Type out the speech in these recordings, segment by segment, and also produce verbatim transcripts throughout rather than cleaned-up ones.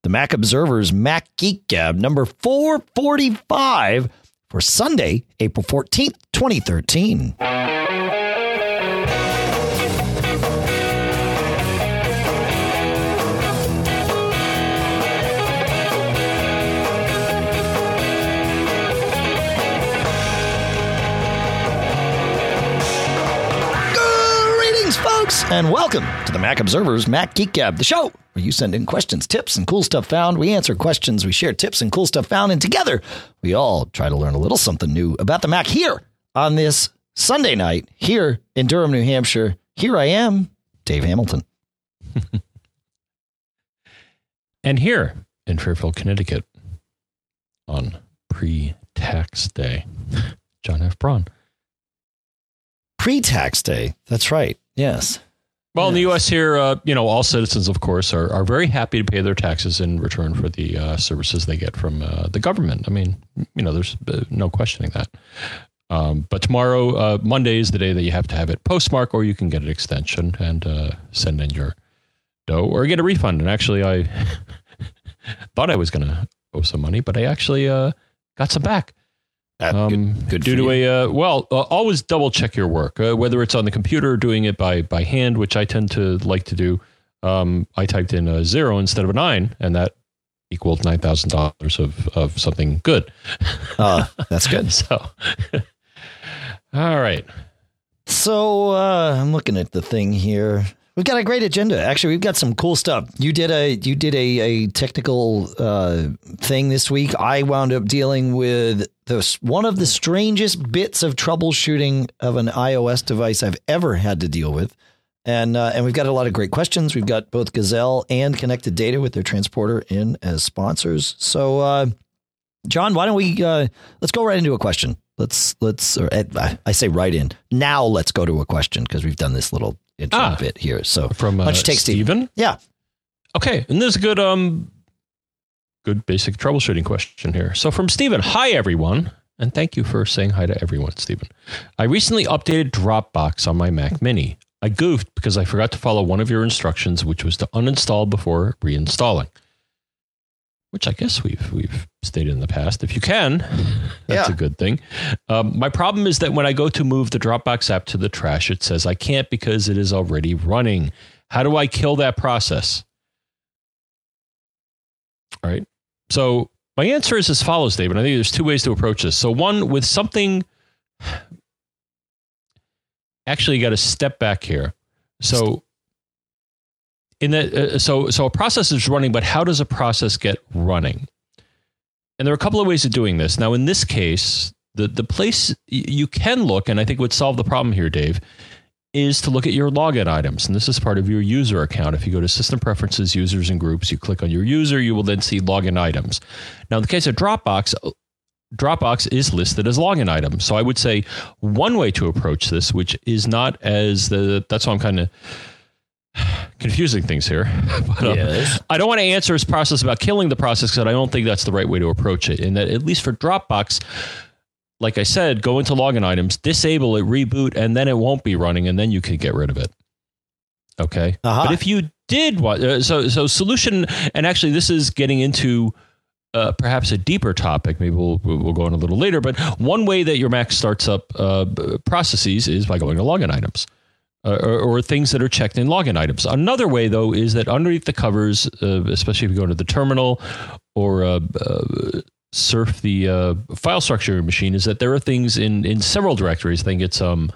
the Mac Observer's Mac Geek Gab number four forty-five for Sunday, April fourteenth, twenty thirteen. Folks, and welcome to the Mac Observer's Mac Geek Gab, the show where you send in questions, tips, and cool stuff found. We answer questions, we share tips and cool stuff found, and together we all try to learn a little something new about the Mac here on this Sunday night here in Durham, New Hampshire. Here I am, Dave Hamilton. And here in Fairfield, Connecticut on pre-tax day, John F. Braun. Pre-tax day. That's right. Yes. Well, yes. In the U S here, uh, you know, all citizens, of course, are, are very happy to pay their taxes in return for the uh, services they get from uh, the government. I mean, you know, there's uh, no questioning that. Um, but tomorrow, uh, Monday, is the day that you have to have it postmark, or you can get an extension and uh, send in your dough or get a refund. And actually, I thought I was going to owe some money, but I actually uh, got some back. Uh, um, good, good due for to you. a uh, well, uh, always double check your work, uh, whether it's on the computer or doing it by by hand, which I tend to like to do. Um, I typed in a zero instead of a nine, and that equaled nine thousand dollars of of something good. Uh, that's good. So, all right. So uh, I'm looking at the thing here. We've got a great agenda. Actually, we've got some cool stuff. You did a you did a, a technical uh, thing this week. I wound up dealing with this, one of the strangest bits of troubleshooting of an iOS device I've ever had to deal with. And uh, and we've got a lot of great questions. We've got both Gazelle and Connected Data with their transporter in as sponsors. So, uh, John, why don't we uh, let's go right into a question. Let's let's or I say right in now. Let's go to a question because we've done this little intro ah, bit here. So from uh, take Steven? Yeah. Okay. And this is a good, um, good basic troubleshooting question here. So from Steven, hi, everyone. And thank you for saying hi to everyone, Steven. I recently updated Dropbox on my Mac Mini. I goofed because I forgot to follow one of your instructions, which was to uninstall before reinstalling. Which I guess we've we've stated in the past. If you can, that's yeah. a good thing. Um, my problem is that when I go to move the Dropbox app to the trash, it says I can't because it is already running. How do I kill that process? All right. So my answer is as follows, David. I think there's two ways to approach this. So one, with something, actually you got to step back here. So in that, uh, so so a process is running, but how does a process get running? And there are a couple of ways of doing this. Now, in this case, the the place you can look, and I think would solve the problem here, Dave, is to look at your login items. And this is part of your user account. If you go to System Preferences, Users and Groups, you click on your user, you will then see login items. Now, in the case of Dropbox, Dropbox is listed as login item. So I would say one way to approach this, which is not as the, that's why I'm kind of confusing things here. But, um, yes. I don't want to answer his process about killing the process because I don't think that's the right way to approach it. And that at least for Dropbox, like I said, go into login items, disable it, reboot, and then it won't be running, and then you can get rid of it. Okay. Uh-huh. But if you did want, uh, so so solution, and actually this is getting into uh, perhaps a deeper topic. Maybe we'll we'll go on a little later. But one way that your Mac starts up uh, processes is by going to login items. Uh, or, or things that are checked in login items. Another way, though, is that underneath the covers, uh, especially if you go into the terminal or uh, uh, surf the uh, file structure machine, is that there are things in, in several directories. I think it's um,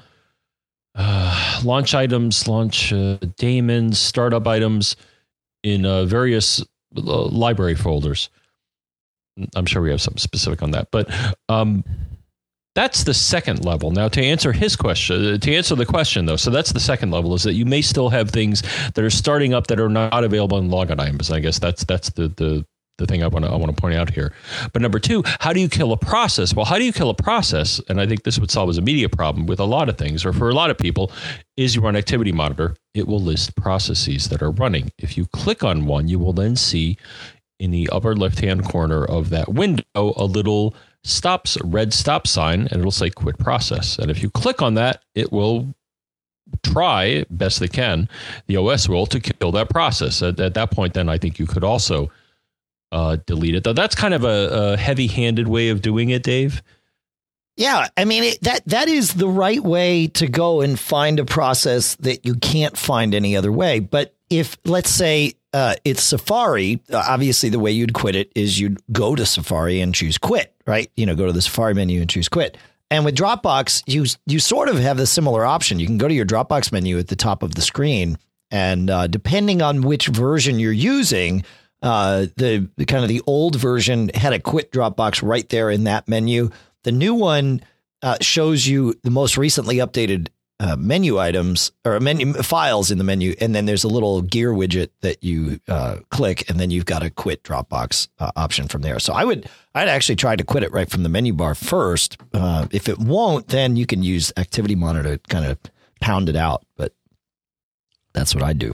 uh, launch items, launch uh, daemons, startup items in uh, various uh, library folders. I'm sure we have something specific on that. But um that's the second level. Now, to answer his question, to answer the question, though, so that's the second level, is that you may still have things that are starting up that are not available in login items. I guess that's that's the the the thing I want to I want to point out here. But number two, how do you kill a process? Well, how do you kill a process? And I think this would solve his immediate problem with a lot of things, or for a lot of people, is you run Activity Monitor. It will list processes that are running. If you click on one, you will then see in the upper left-hand corner of that window a little stops red stop sign, and it'll say quit process. And if you click on that, it will try best they can, the O S will, to kill that process. At, at that point, then I think you could also uh, delete it. Though that's kind of a, a heavy-handed way of doing it, Dave. Yeah, I mean, it, that that is the right way to go and find a process that you can't find any other way. But if, let's say, uh, it's Safari, obviously the way you'd quit it is you'd go to Safari and choose quit, right? You know, go to the Safari menu and choose quit. And with Dropbox, you you sort of have a similar option. You can go to your Dropbox menu at the top of the screen, and uh, depending on which version you're using, uh, the, the kind of the old version had a quit Dropbox right there in that menu. The new one uh, shows you the most recently updated uh, menu items or menu files in the menu. And then there's a little gear widget that you uh, click, and then you've got a quit Dropbox uh, option from there. So I would I'd actually try to quit it right from the menu bar first. Uh, if it won't, then you can use Activity Monitor to kind of pound it out. But that's what I do.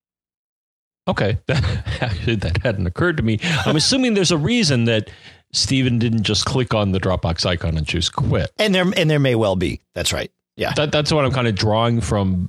Okay. Actually, that hadn't occurred to me. I'm assuming there's a reason that Stephen didn't just click on the Dropbox icon and choose quit. And there and there may well be. That's right. Yeah. That, that's what I'm kind of drawing from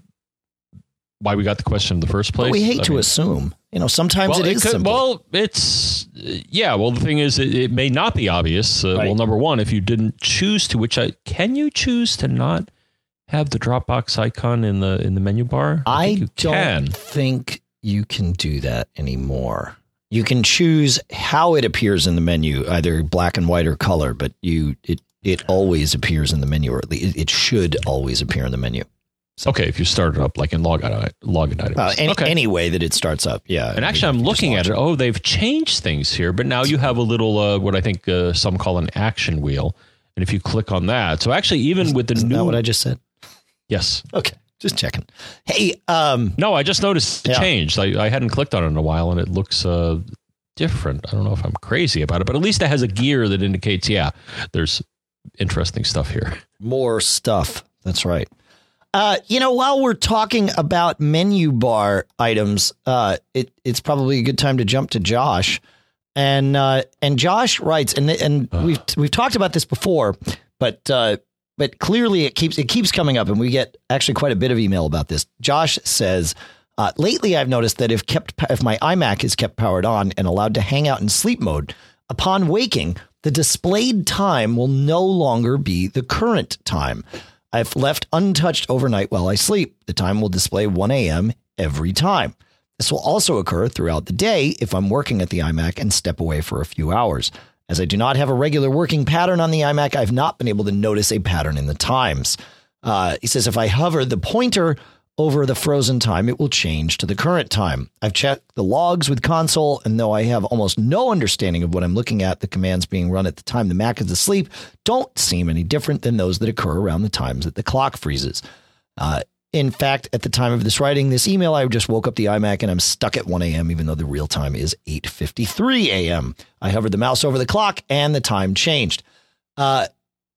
why we got the question in the first place. But we hate I to mean, assume. You know, sometimes well, it is it could, simple. Well, it's, yeah, well, the thing is, it, it may not be obvious. Uh, Right. Well, number one, if you didn't choose to, which I, can you choose to not have the Dropbox icon in the in the menu bar? I, I think you don't can. think you can do that anymore. You can choose how it appears in the menu, either black and white or color, but you it it always appears in the menu, or at least it should always appear in the menu. So, okay, if you start it up like in login, login items. Uh, any, okay. any way that it starts up, yeah. And actually, I'm looking at it. Oh, they've changed things here, but now you have a little, uh, what I think uh, some call an action wheel. And if you click on that, so actually, even with the Isn't new, that what I just said? Yes. Okay, just checking. Hey, um, No, I just noticed it Yeah. changed. I, I hadn't clicked on it in a while, and it looks uh, different. I don't know if I'm crazy about it, but at least it has a gear that indicates, yeah, there's interesting stuff here. more stuff. That's right. Uh, you know, while we're talking about menu bar items, uh, it, it's probably a good time to jump to Josh. And uh, and Josh writes, and and Uh. we've we've talked about this before, but uh, but clearly it keeps it keeps coming up, and we get actually quite a bit of email about this. Josh says, uh, lately I've noticed that if kept if my iMac is kept powered on and allowed to hang out in sleep mode, upon waking, the displayed time will no longer be the current time. I've left untouched overnight while I sleep. The time will display one a.m. every time. This will also occur throughout the day if I'm working at the iMac and step away for a few hours. As I do not have a regular working pattern on the iMac, I've not been able to notice a pattern in the times. Uh, he says if I hover the pointer over the frozen time, it will change to the current time. I've checked the logs with console, and though I have almost no understanding of what I'm looking at, the commands being run at the time the Mac is asleep don't seem any different than those that occur around the times that the clock freezes. Uh, in fact, at the time of this writing, this email, I just woke up the iMac and I'm stuck at one a.m., even though the real time is eight fifty-three a.m. I hovered the mouse over the clock and the time changed. Uh,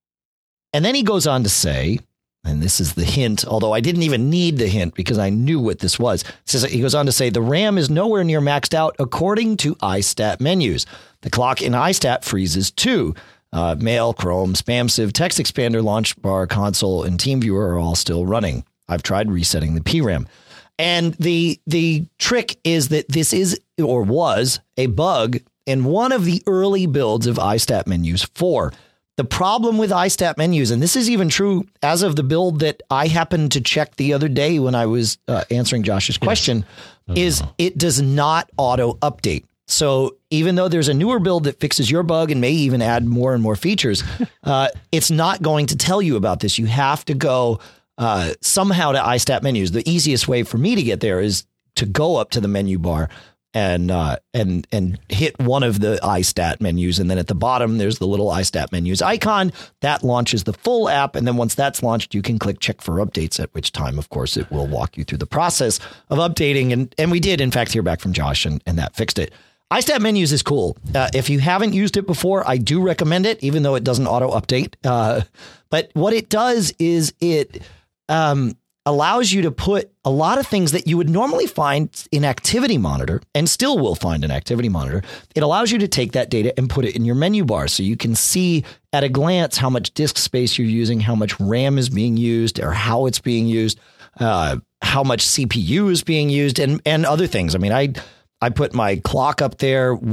and then he goes on to say, and this is the hint, although I didn't even need the hint because I knew what this was. It says, he goes on to say, the RAM is nowhere near maxed out according to iStat menus. The clock in iStat freezes too. Uh, Mail, Chrome, SpamSieve, Text Expander, Launch Bar, Console, and TeamViewer are all still running. I've tried resetting the P RAM. And the the trick is that this is or was a bug in one of the early builds of iStat menus four. The problem with iStat menus, and this is even true as of the build that I happened to check the other day when I was uh, answering Josh's question, yes. is it does not auto update. So even though there's a newer build that fixes your bug and may even add more and more features, uh, it's not going to tell you about this. You have to go uh, somehow to iStat menus. The easiest way for me to get there is to go up to the menu bar and uh, and and hit one of the iStat menus. And then at the bottom, there's the little iStat menus icon that launches the full app. And then once that's launched, you can click check for updates, at which time, of course, it will walk you through the process of updating. And and we did, in fact, hear back from Josh and, and that fixed it. iStat menus is cool. Uh, if you haven't used it before, I do recommend it, even though it doesn't auto update. Uh, but what it does is it um, allows you to put a lot of things that you would normally find in Activity Monitor and still will find in Activity Monitor. It allows you to take that data and put it in your menu bar so you can see at a glance how much disk space you're using, how much RAM is being used or how it's being used, uh, how much C P U is being used and, and other things. I mean, I I put my clock up there with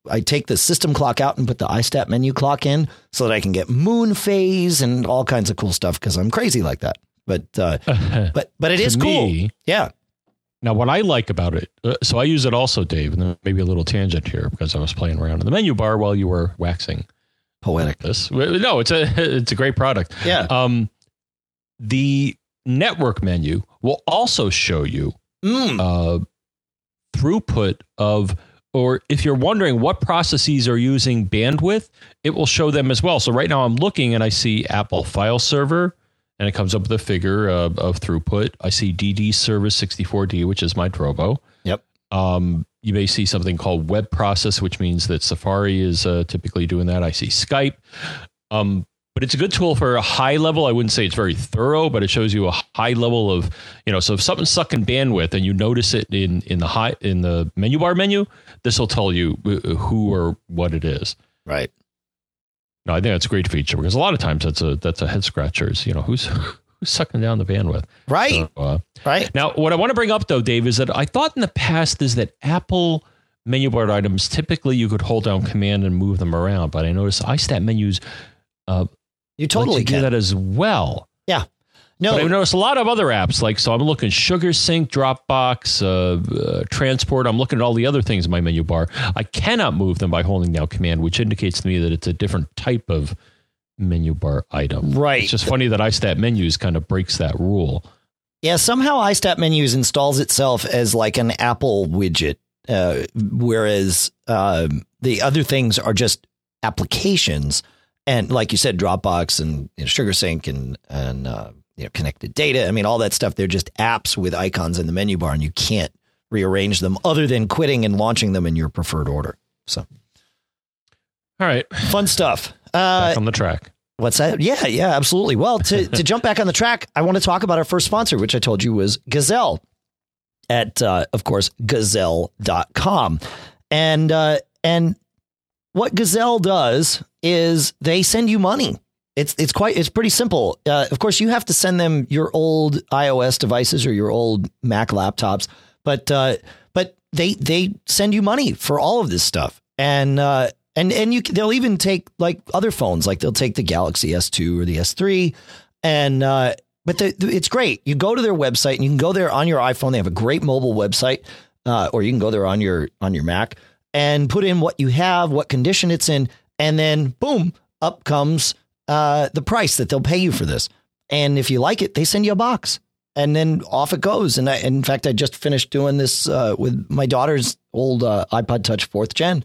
I take the system clock out and put the iStat menu clock in so that I can get moon phase and all kinds of cool stuff because I'm crazy like that. But uh, but but it is cool. Me, yeah. Now, what I like about it, uh, so I use it also, Dave, and maybe a little tangent here because I was playing around in the menu bar while you were waxing. Poetic. This. No, it's a it's a great product. Yeah. Um, the network menu will also show you Mm. uh, throughput of, or if you're wondering what processes are using bandwidth, it will show them as well. So right now I'm looking and I see Apple File Server, and it comes up with a figure of, of throughput. I see D D Service sixty-four D, which is my Drobo. Yep. Um, you may see something called Web Process, which means that Safari is uh, typically doing that. I see Skype. Um, But it's a good tool for a high level. I wouldn't say it's very thorough, but it shows you a high level of, you know, so if something's sucking bandwidth and you notice it in, in the high in the menu bar menu, this will tell you who or what it is. Right. No, I think that's a great feature because a lot of times that's a that's a head scratcher. Is, you know, who's who's sucking down the bandwidth. Right. So, uh, right. Now, what I want to bring up, though, Dave, is that I thought in the past is that Apple menu bar items, typically you could hold down Command and move them around. But I noticed iStat menus uh You totally you can do that as well. Yeah. No, but I've noticed a lot of other apps, like, so I'm looking Sugar Sync, Dropbox, uh, uh, Transport. I'm looking at all the other things in my menu bar. I cannot move them by holding down Command, which indicates to me that it's a different type of menu bar item. Right. It's just funny that iStat Menus kind of breaks that rule. Yeah, somehow iStat Menus installs itself as like an Apple widget, uh, whereas uh, the other things are just applications. And like you said, Dropbox and you know, SugarSync and and uh, you know, connected data. I mean, all that stuff. They're just apps with icons in the menu bar, and you can't rearrange them other than quitting and launching them in your preferred order. So, all right, fun stuff. Uh, back on the track. What's that? Yeah, yeah, absolutely. Well, to to jump back on the track, I want to talk about our first sponsor, which I told you was Gazelle at, uh, of course, gazelle dot com. And uh, and what Gazelle does is they send you money. It's it's quite it's pretty simple. Uh, of course, you have to send them your old iOS devices or your old Mac laptops, but uh, but they they send you money for all of this stuff, and uh, and and you they'll even take like other phones, like they'll take the Galaxy S two or the S three, and uh, but the, the, it's great. You go to their website and you can go there on your iPhone. They have a great mobile website, uh, or you can go there on your on your Mac and put in what you have, what condition it's in. And then, boom, up comes uh, the price that they'll pay you for this. And if you like it, they send you a box. And then off it goes. And I, in fact, I just finished doing this uh, with my daughter's old uh, iPod Touch fourth gen.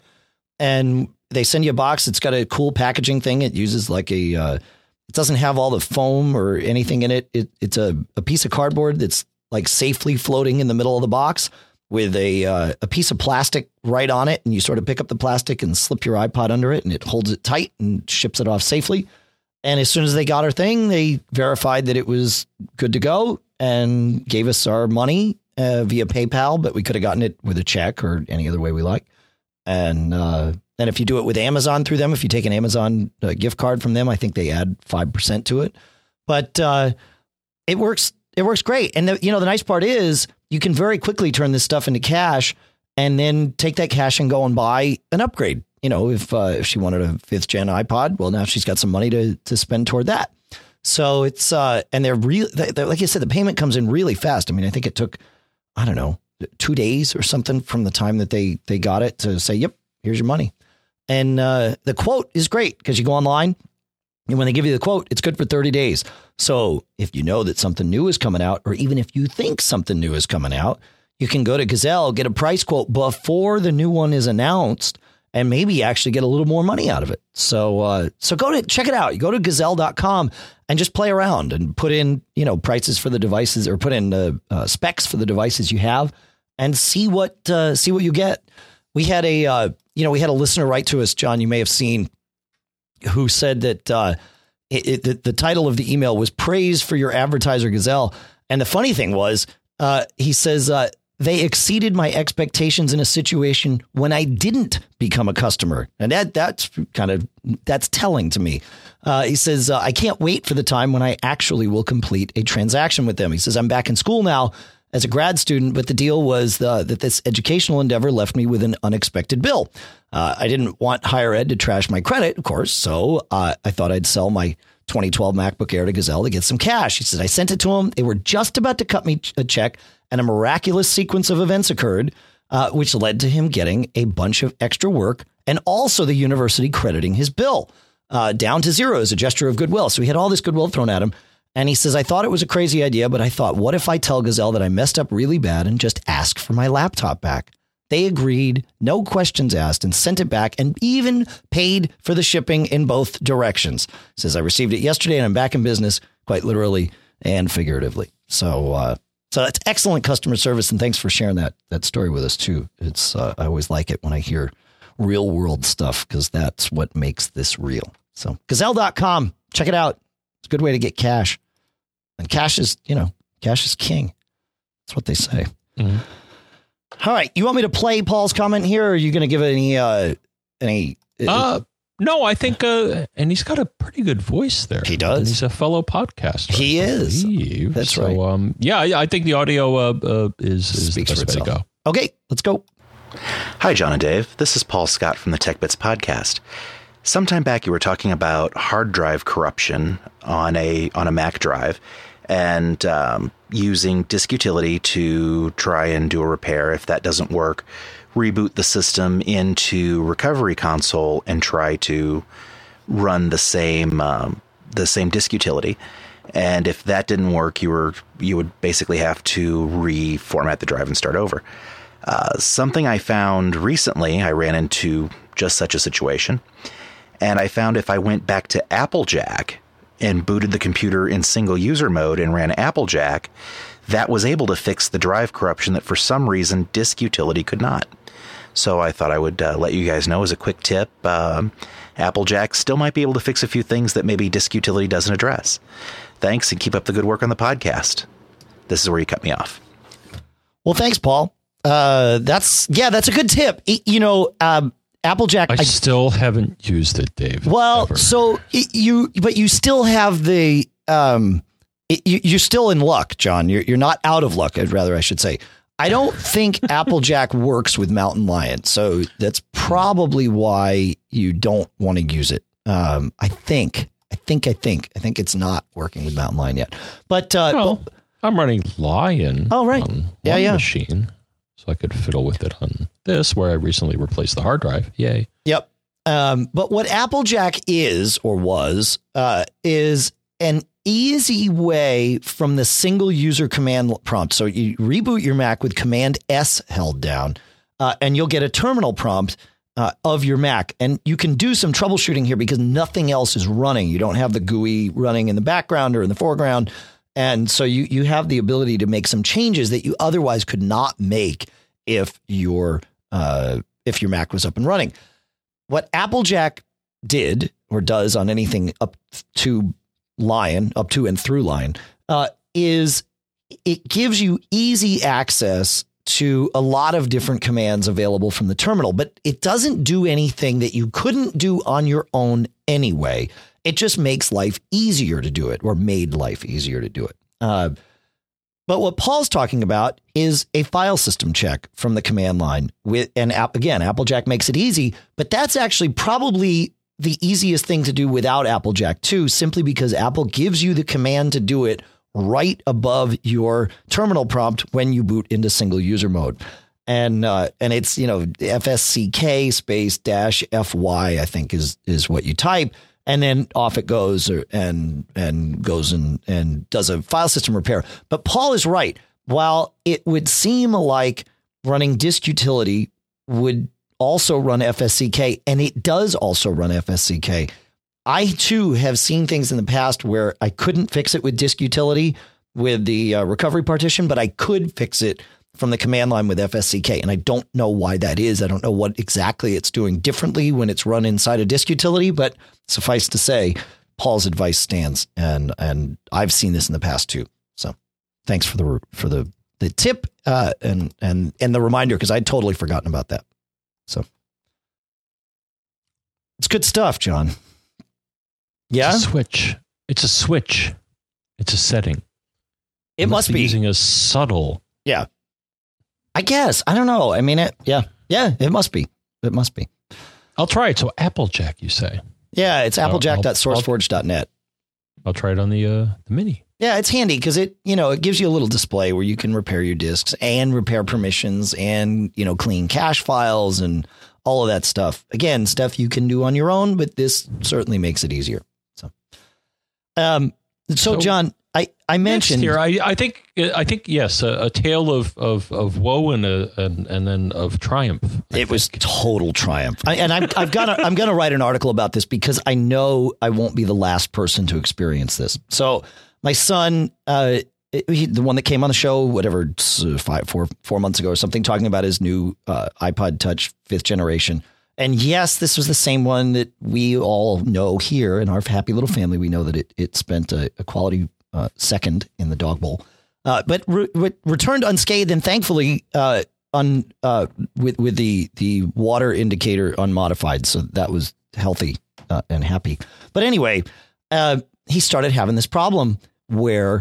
And they send you a box. It's got a cool packaging thing. It uses like a, uh, it doesn't have all the foam or anything in it. it it's a, a piece of cardboard that's like safely floating in the middle of the box, with a uh, a piece of plastic right on it, and you sort of pick up the plastic and slip your iPod under it, and it holds it tight and ships it off safely. And as soon as they got our thing, they verified that it was good to go and gave us our money uh, via PayPal, but we could have gotten it with a check or any other way we like. And uh, and if you do it with Amazon through them, if you take an Amazon uh, gift card from them, I think they add five percent to it. But uh, it works. It works great. And, the, you know, the nice part is you can very quickly turn this stuff into cash and then take that cash and go and buy an upgrade. You know, if uh, if she wanted a fifth gen iPod, well, now she's got some money to to spend toward that. So it's uh, and they're really, they're, like I said, the payment comes in really fast. I mean, I think it took, I don't know, two days or something from the time that they they got it to say, yep, here's your money. And uh, the quote is great because you go online. And when they give you the quote, it's good for thirty days. So if you know that something new is coming out, or even if you think something new is coming out, you can go to Gazelle, get a price quote before the new one is announced, and maybe actually get a little more money out of it. So uh, so go to check it out. You go to gazelle dot com and just play around and put in, you know, prices for the devices, or put in the uh, specs for the devices you have, and see what uh, see what you get. We had a uh, you know we had a listener write to us, John. You may have seen, who said that uh, it, it, the, the title of the email was "Praise for Your Advertiser Gazelle." And the funny thing was, uh, he says, uh, they exceeded my expectations in a situation when I didn't become a customer. And that that's kind of that's telling to me. Uh, he says, uh, I can't wait for the time when I actually will complete a transaction with them. He says, I'm back in school now, as a grad student, but the deal was the, that this educational endeavor left me with an unexpected bill. Uh, I didn't want higher ed to trash my credit, of course, so uh, I thought I'd sell my twenty twelve MacBook Air to Gazelle to get some cash. He said, I sent it to him. They were just about to cut me a check, and a miraculous sequence of events occurred, uh, which led to him getting a bunch of extra work and also the university crediting his bill uh, down to zero as a gesture of goodwill. So he had all this goodwill thrown at him. And he says, I thought it was a crazy idea, but I thought, what if I tell Gazelle that I messed up really bad and just ask for my laptop back? They agreed, no questions asked, and sent it back and even paid for the shipping in both directions. He says, I received it yesterday and I'm back in business, quite literally and figuratively. So uh, so that's excellent customer service. And thanks for sharing that that story with us, too. It's uh, I always like it when I hear real world stuff because that's what makes this real. So Gazelle dot com, check it out. It's a good way to get cash. And cash is, you know, cash is king. That's what they say. Mm-hmm. All right. You want me to play Paul's comment here, or are you going to give any, uh, any, uh, no, I think, uh, and he's got a pretty good voice there. He does. And he's a fellow podcaster. He is. Believe. That's so, right. Um, yeah, I think the audio, uh, uh is, is the best way to go. Okay, let's go. Hi, John and Dave. This is Paul Scott from the TechBits podcast. Sometime back, you were talking about hard drive corruption on a, on a Mac drive, and um, using disk utility to try and do a repair. If that doesn't work, reboot the system into Recovery Console and try to run the same um, the same disk utility. And if that didn't work, you were you would basically have to reformat the drive and start over. Uh, something I found recently, I ran into just such a situation, and I found if I went back to Applejack and booted the computer in single user mode and ran Applejack, that was able to fix the drive corruption that for some reason disk utility could not. So I thought I would uh, let you guys know as a quick tip, um, Applejack still might be able to fix a few things that maybe disk utility doesn't address. Thanks, and keep up the good work on the podcast. This is where you cut me off. Well, thanks, Paul. Uh, that's, yeah, that's a good tip. You know, um, Applejack. I, I still haven't used it, Dave. Well, ever. so you, but you still have the, um, you, you're still in luck, John. You're you're not out of luck. I'd rather I should say. I don't think Applejack works with Mountain Lion, so that's probably why you don't want to use it. Um, I think, I think, I think, I think it's not working with Mountain Lion yet. But uh, well, well, I'm running Lion. Oh, right. On yeah, one yeah. machine. So I could fiddle with it on this, where I recently replaced the hard drive. Yay. Yep. Um, but what Applejack is or was uh, is an easy way from the single user command prompt. So you reboot your Mac with Command S held down, uh, and you'll get a terminal prompt uh, of your Mac. And you can do some troubleshooting here because nothing else is running. You don't have the G U I running in the background or in the foreground. And so you, you have the ability to make some changes that you otherwise could not make if your uh, if your Mac was up and running. What Applejack did or does on anything up to Lion, up to and through Lion, uh, is it gives you easy access to a lot of different commands available from the terminal, but it doesn't do anything that you couldn't do on your own anyway. It just makes life easier to do it, or made life easier to do it. Uh, but what Paul's talking about is a file system check from the command line with, and app, again, Applejack makes it easy, but that's actually probably the easiest thing to do without Applejack too, simply because Apple gives you the command to do it right above your terminal prompt when you boot into single user mode. And, uh, and it's, you know, F S C K space dash F Y, I think is, is what you type. And then off it goes or, and, and goes and, and does a file system repair. But Paul is right. While it would seem like running disk utility would also run F S C K, and it does also run F S C K, I too have seen things in the past where I couldn't fix it with disk utility with the uh, recovery partition, but I could fix it from the command line with F S C K. And I don't know why that is. I don't know what exactly it's doing differently when it's run inside a disk utility, but suffice to say, Paul's advice stands. And, and I've seen this in the past too. So thanks for the, for the, the tip uh, and, and, and the reminder, because I'd totally forgotten about that. So it's good stuff, John. Yeah. It's a switch. It's a switch. It's a setting. It You must be using a subtle Yeah. I guess. I don't know. I mean, it, yeah. Yeah, it must be. It must be. I'll try it. So Applejack, you say? Yeah, it's applejack dot sourceforge dot net. I'll try it on the uh, the Mini. Yeah, it's handy because it, you know, it gives you a little display where you can repair your disks and repair permissions and, you know, clean cache files and all of that stuff. Again, stuff you can do on your own, but this certainly makes it easier. So, um, so, so John, I, I mentioned here, I, I think, I think, yes, a, a tale of, of, of woe and a, and, and then of triumph. I it think. was total triumph. I, and I'm, I've got, I'm going to write an article about this because I know I won't be the last person to experience this. So my son, uh, he, the one that came on the show, whatever, five, four, four months ago or something, talking about his new uh, iPod Touch fifth generation. And yes, this was the same one that we all know here in our happy little family. We know that it, it spent a, a quality uh, second in the dog bowl, uh, but re- re- returned unscathed and thankfully uh, un, uh, with with the the water indicator unmodified. So that was healthy uh, and happy. But anyway, uh, he started having this problem where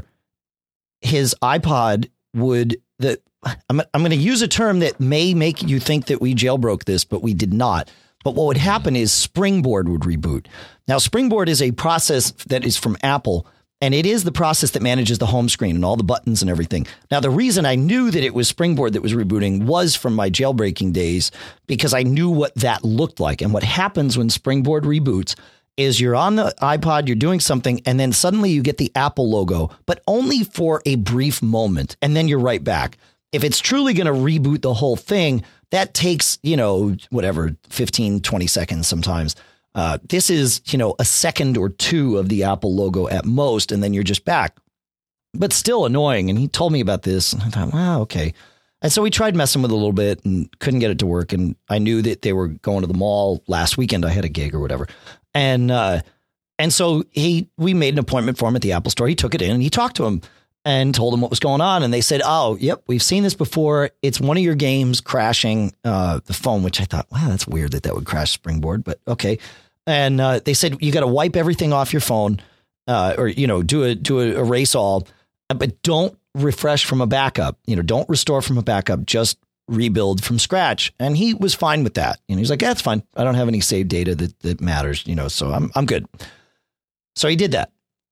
his iPod would the I'm, I'm going to use a term that may make you think that we jailbroke this, but we did not. But what would happen is Springboard would reboot. Now, Springboard is a process that is from Apple, and it is the process that manages the home screen and all the buttons and everything. Now, the reason I knew that it was Springboard that was rebooting was from my jailbreaking days, because I knew what that looked like. And what happens when Springboard reboots is you're on the iPod, you're doing something, and then suddenly you get the Apple logo, but only for a brief moment, and then you're right back. If it's truly going to reboot the whole thing, that takes, you know, whatever, fifteen, twenty seconds sometimes. Uh, this is, you know, a second or two of the Apple logo at most, and then you're just back. But still annoying. And he told me about this, and I thought, wow, okay. And so we tried messing with it a little bit and couldn't get it to work. And I knew that they were going to the mall last weekend. I had a gig or whatever. And uh, and so he we made an appointment for him at the Apple store. He took it in and he talked to him and told them what was going on. And they said, oh, yep, we've seen this before. It's one of your games crashing uh, the phone, which I thought, wow, that's weird that that would crash Springboard. But OK. And uh, they said, you got to wipe everything off your phone uh, or, you know, do a do a erase all, but don't refresh from a backup. You know, don't restore from a backup. Just rebuild from scratch. And he was fine with that. And he's like, yeah, that's fine. I don't have any saved data that, that matters, you know, so I'm I'm good. So he did that.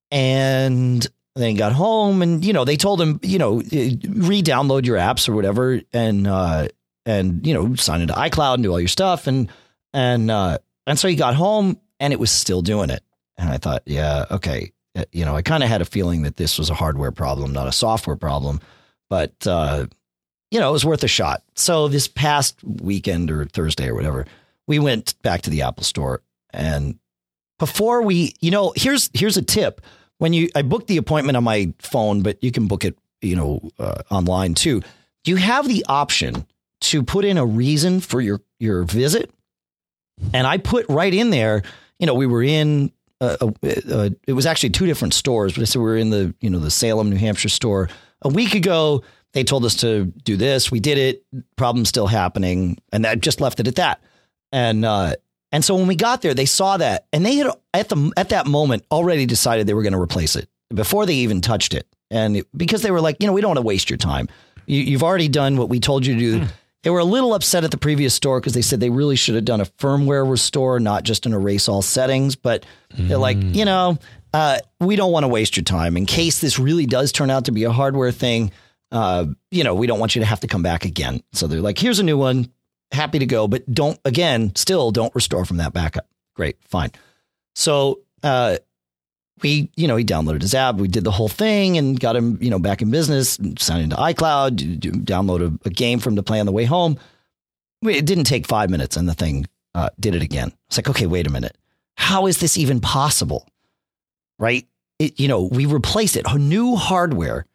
And then he got home and, you know, they told him, you know, re-download your apps or whatever and, uh, and, you know, sign into iCloud and do all your stuff. And, and, uh, and so he got home and it was still doing it. And I thought, yeah, okay. You know, I kind of had a feeling that this was a hardware problem, not a software problem, but, uh, you know, it was worth a shot. So this past weekend or Thursday or whatever, we went back to the Apple store. And before we, you know, here's, here's a tip. When you, I booked the appointment on my phone, but you can book it, you know, uh, online too. You have the option to put in a reason for your, your visit. And I put right in there, you know, we were in, uh, uh, uh, it was actually two different stores, but so we were in the, you know, the Salem, New Hampshire store a week ago. They told us to do this. We did it. Problem still happening. And that just left it at that. And, uh, and so when we got there, they saw that and they had at the, at that moment already decided they were going to replace it before they even touched it. And it, because they were like, you know, we don't want to waste your time. You, you've already done what we told you to do. Mm. They were a little upset at the previous store because they said they really should have done a firmware restore, not just an erase all settings. But mm. they're like, you know, uh, we don't want to waste your time in case this really does turn out to be a hardware thing. Uh, you know, we don't want you to have to come back again. So they're like, here's a new one. Happy to go. But don't, again, still don't restore from that backup. Great. Fine. So uh, we, you know, he downloaded his app. We did the whole thing and got him, you know, back in business, signed into iCloud, do, do, download a, a game from to play on the way home. It didn't take five minutes and the thing uh, did it again. It's like, okay, wait a minute. How is this even possible? Right. It, you know, we replaced it, new hardware.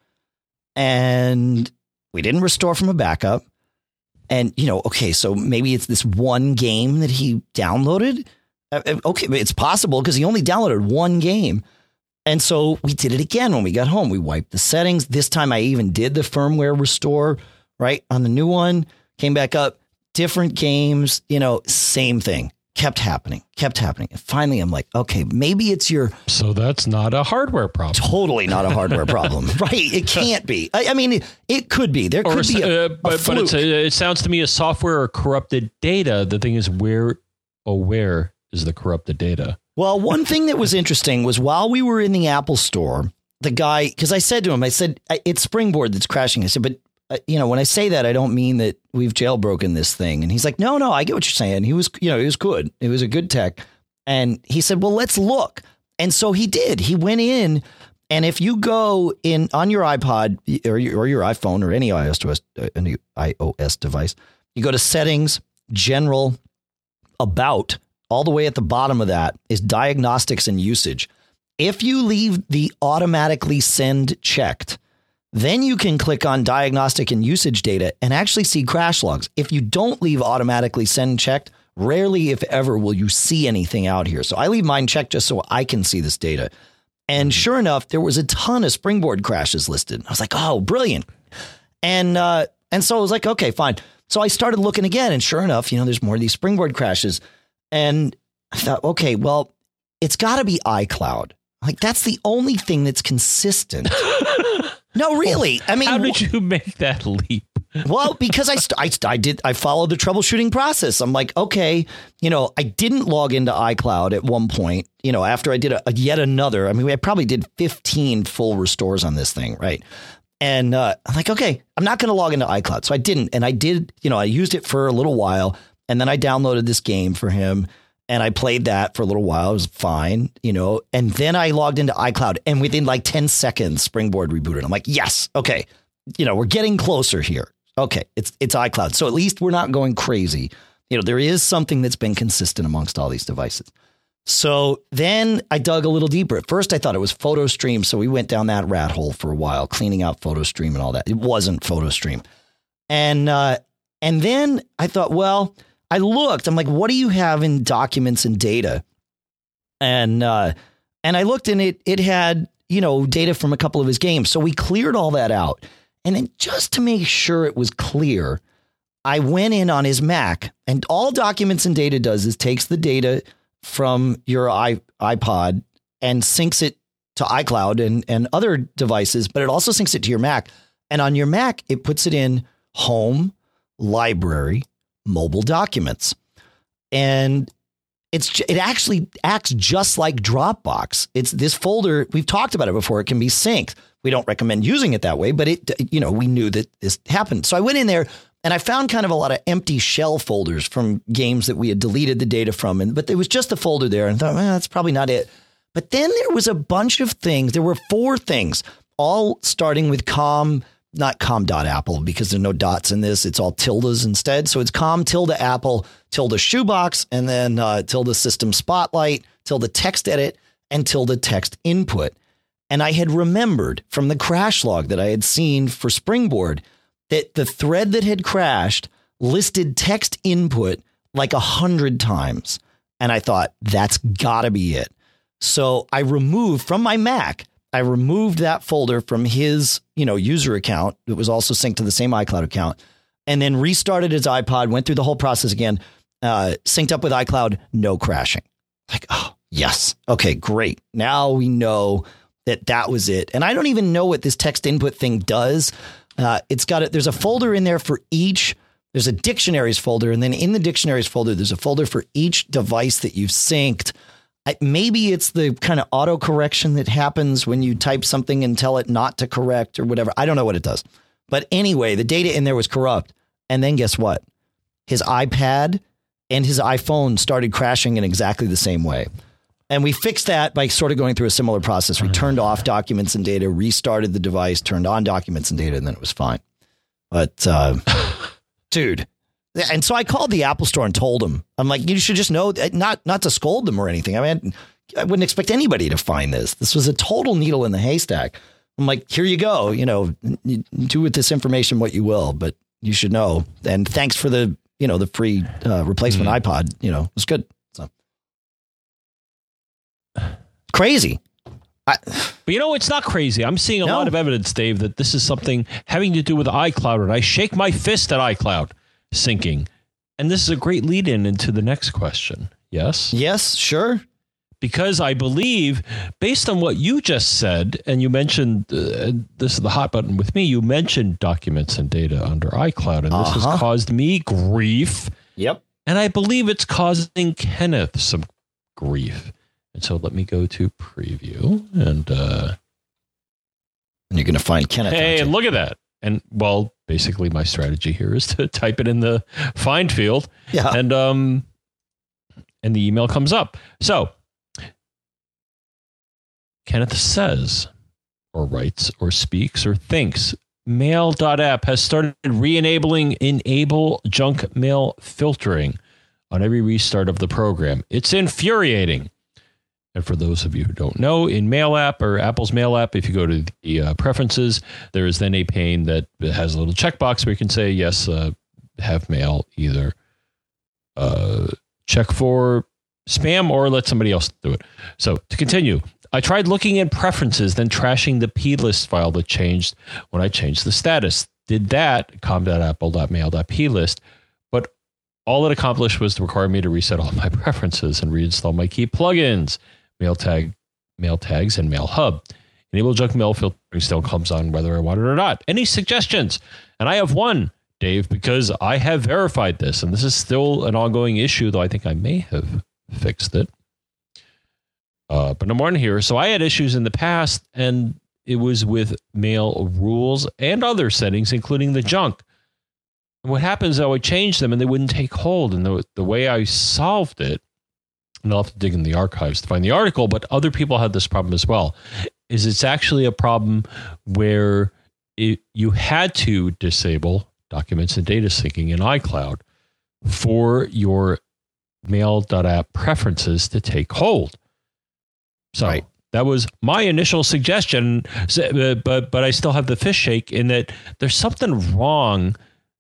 And we didn't restore from a backup. And, you know, okay, so maybe it's this one game that he downloaded. Uh, okay, it's possible because he only downloaded one game. And so we did it again when we got home. We wiped the settings. This time I even did the firmware restore, right, on the new one. Came back up, different games, you know, same thing. kept happening, kept happening. And finally, I'm like, okay, maybe it's your... So that's not a hardware problem. Totally not a hardware problem. Right. It can't be. I, I mean, it, it could be. There could or, be a, uh, but, a but it's a, it sounds to me as software or corrupted data. The thing is, where or where is the corrupted data? Well, one thing that was interesting was while we were in the Apple store, the guy, because I said to him, I said, it's Springboard that's crashing. I said, but Uh, you know, when I say that, I don't mean that we've jailbroken this thing. And he's like, no, no, I get what you're saying. He was, you know, he was good. It was a good tech. And he said, well, let's look. And so he did. He went in. And if you go in on your iPod or your, or your iPhone or any iOS device, any iOS device, you go to settings, general, about, all the way at the bottom of that is diagnostics and usage. If you leave the automatically send checked, then you can click on diagnostic and usage data and actually see crash logs. If you don't leave automatically send checked, rarely, if ever, will you see anything out here. So I leave mine checked just so I can see this data. And sure enough, there was a ton of Springboard crashes listed. I was like, oh, brilliant. And uh, and so I was like, OK, fine. So I started looking again. And sure enough, you know, there's more of these Springboard crashes. And I thought, OK, well, it's got to be iCloud. Like, that's the only thing that's consistent. No, really. I mean, how did you make that leap? Well, because I, st- I, st- I did I followed the troubleshooting process. I'm like, OK, you know, I didn't log into iCloud at one point, you know, after I did a, a yet another. I mean, I probably did fifteen full restores on this thing. Right. And uh, I'm like, OK, I'm not going to log into iCloud. So I didn't. And I did. You know, I used it for a little while and then I downloaded this game for him. And I played that for a little while. It was fine, you know, and then I logged into iCloud and within like ten seconds, Springboard rebooted. I'm like, yes. OK, you know, we're getting closer here. OK, it's it's iCloud. So at least we're not going crazy. You know, there is something that's been consistent amongst all these devices. So then I dug a little deeper. At first, I thought it was PhotoStream. So we went down that rat hole for a while, cleaning out PhotoStream and all that. It wasn't PhotoStream. And uh, and then I thought, well, I looked, I'm like, what do you have in documents and data? And uh, and I looked and it it had, you know, data from a couple of his games. So we cleared all that out. And then just to make sure it was clear, I went in on his Mac and all documents and data does is takes the data from your i iPod and syncs it to iCloud and, and other devices, but it also syncs it to your Mac. And on your Mac, it puts it in home, library, mobile documents. And it's it actually acts just like Dropbox. It's this folder. We've talked about it before. It can be synced. We don't recommend using it that way, but it, you know, we knew that this happened. So I went in there and I found kind of a lot of empty shell folders from games that we had deleted the data from. And but there was just a folder there and I thought, well, that's probably not it. But then there was a bunch of things. There were four things, all starting with com. Not com.apple because there's no dots in this. It's all tildes instead. So it's com tilde apple, tilde shoebox, and then uh, tilde system spotlight, tilde text edit, and tilde text input. And I had remembered from the crash log that I had seen for Springboard that the thread that had crashed listed text input like a hundred times. And I thought, that's gotta be it. So I removed from my Mac, I removed that folder from his, you know, user account. It was also synced to the same iCloud account and then restarted his iPod, went through the whole process again, uh, synced up with iCloud, no crashing. Like, oh, yes. Okay, great. Now we know that that was it. And I don't even know what this text input thing does. Uh, it's got it. There's a folder in there for each. There's a dictionaries folder. And then in the dictionaries folder, there's a folder for each device that you've synced. Maybe it's the kind of auto correction that happens when you type something and tell it not to correct or whatever. I don't know what it does. But anyway, the data in there was corrupt. And then guess what? His iPad and his iPhone started crashing in exactly the same way. And we fixed that by sort of going through a similar process. We turned off documents and data, restarted the device, turned on documents and data, and then it was fine. But, uh, dude. And so I called the Apple store and told them, I'm like, you should just know, not not to scold them or anything. I mean, I wouldn't expect anybody to find this. This was a total needle in the haystack. I'm like, here you go. You know, you do with this information what you will, but you should know. And thanks for the, you know, the free uh, replacement mm-hmm. iPod. You know, it was good. So crazy. I, but you know, it's not crazy. I'm seeing a no. lot of evidence, Dave, that this is something having to do with iCloud. And I shake my fist at iCloud syncing. And this is a great lead in into the next question. Yes. Yes, sure. Because I believe, based on what you just said, and you mentioned, uh, this is the hot button with me, you mentioned documents and data under iCloud, and this uh-huh. has caused me grief. Yep. And I believe it's causing Kenneth some grief. And so let me go to preview, and uh, and you're going to find Kenneth. Hey, look at that. And well, basically my strategy here is to type it in the find field, yeah. and um, and the email comes up. So Kenneth says, or writes, or speaks, or thinks, mail.app has started re-enabling enable junk mail filtering on every restart of the program. It's infuriating. And for those of you who don't know, in Mail app or Apple's Mail app, if you go to the uh, preferences, there is then a pane that has a little checkbox where you can say, yes, uh, have mail either uh, check for spam or let somebody else do it. So to continue, I tried looking at preferences, then trashing the plist file that changed when I changed the status. Did that, com.apple.mail.plist, but all it accomplished was to require me to reset all my preferences and reinstall my key plugins, mail tag, mail tags, and mail hub. Enable junk mail filtering still comes on whether I want it or not. Any suggestions? And I have one, Dave, because I have verified this, and this is still an ongoing issue, though I think I may have fixed it. Uh, but number one here, so I had issues in the past, and it was with mail rules and other settings, including the junk. And what happens, though, I changed them, and they wouldn't take hold. And the, the way I solved it, and I'll have to dig in the archives to find the article, but other people had this problem as well, is it's actually a problem where it, you had to disable documents and data syncing in iCloud for your mail.app preferences to take hold. So right. That was my initial suggestion, but but I still have the fish shake in that there's something wrong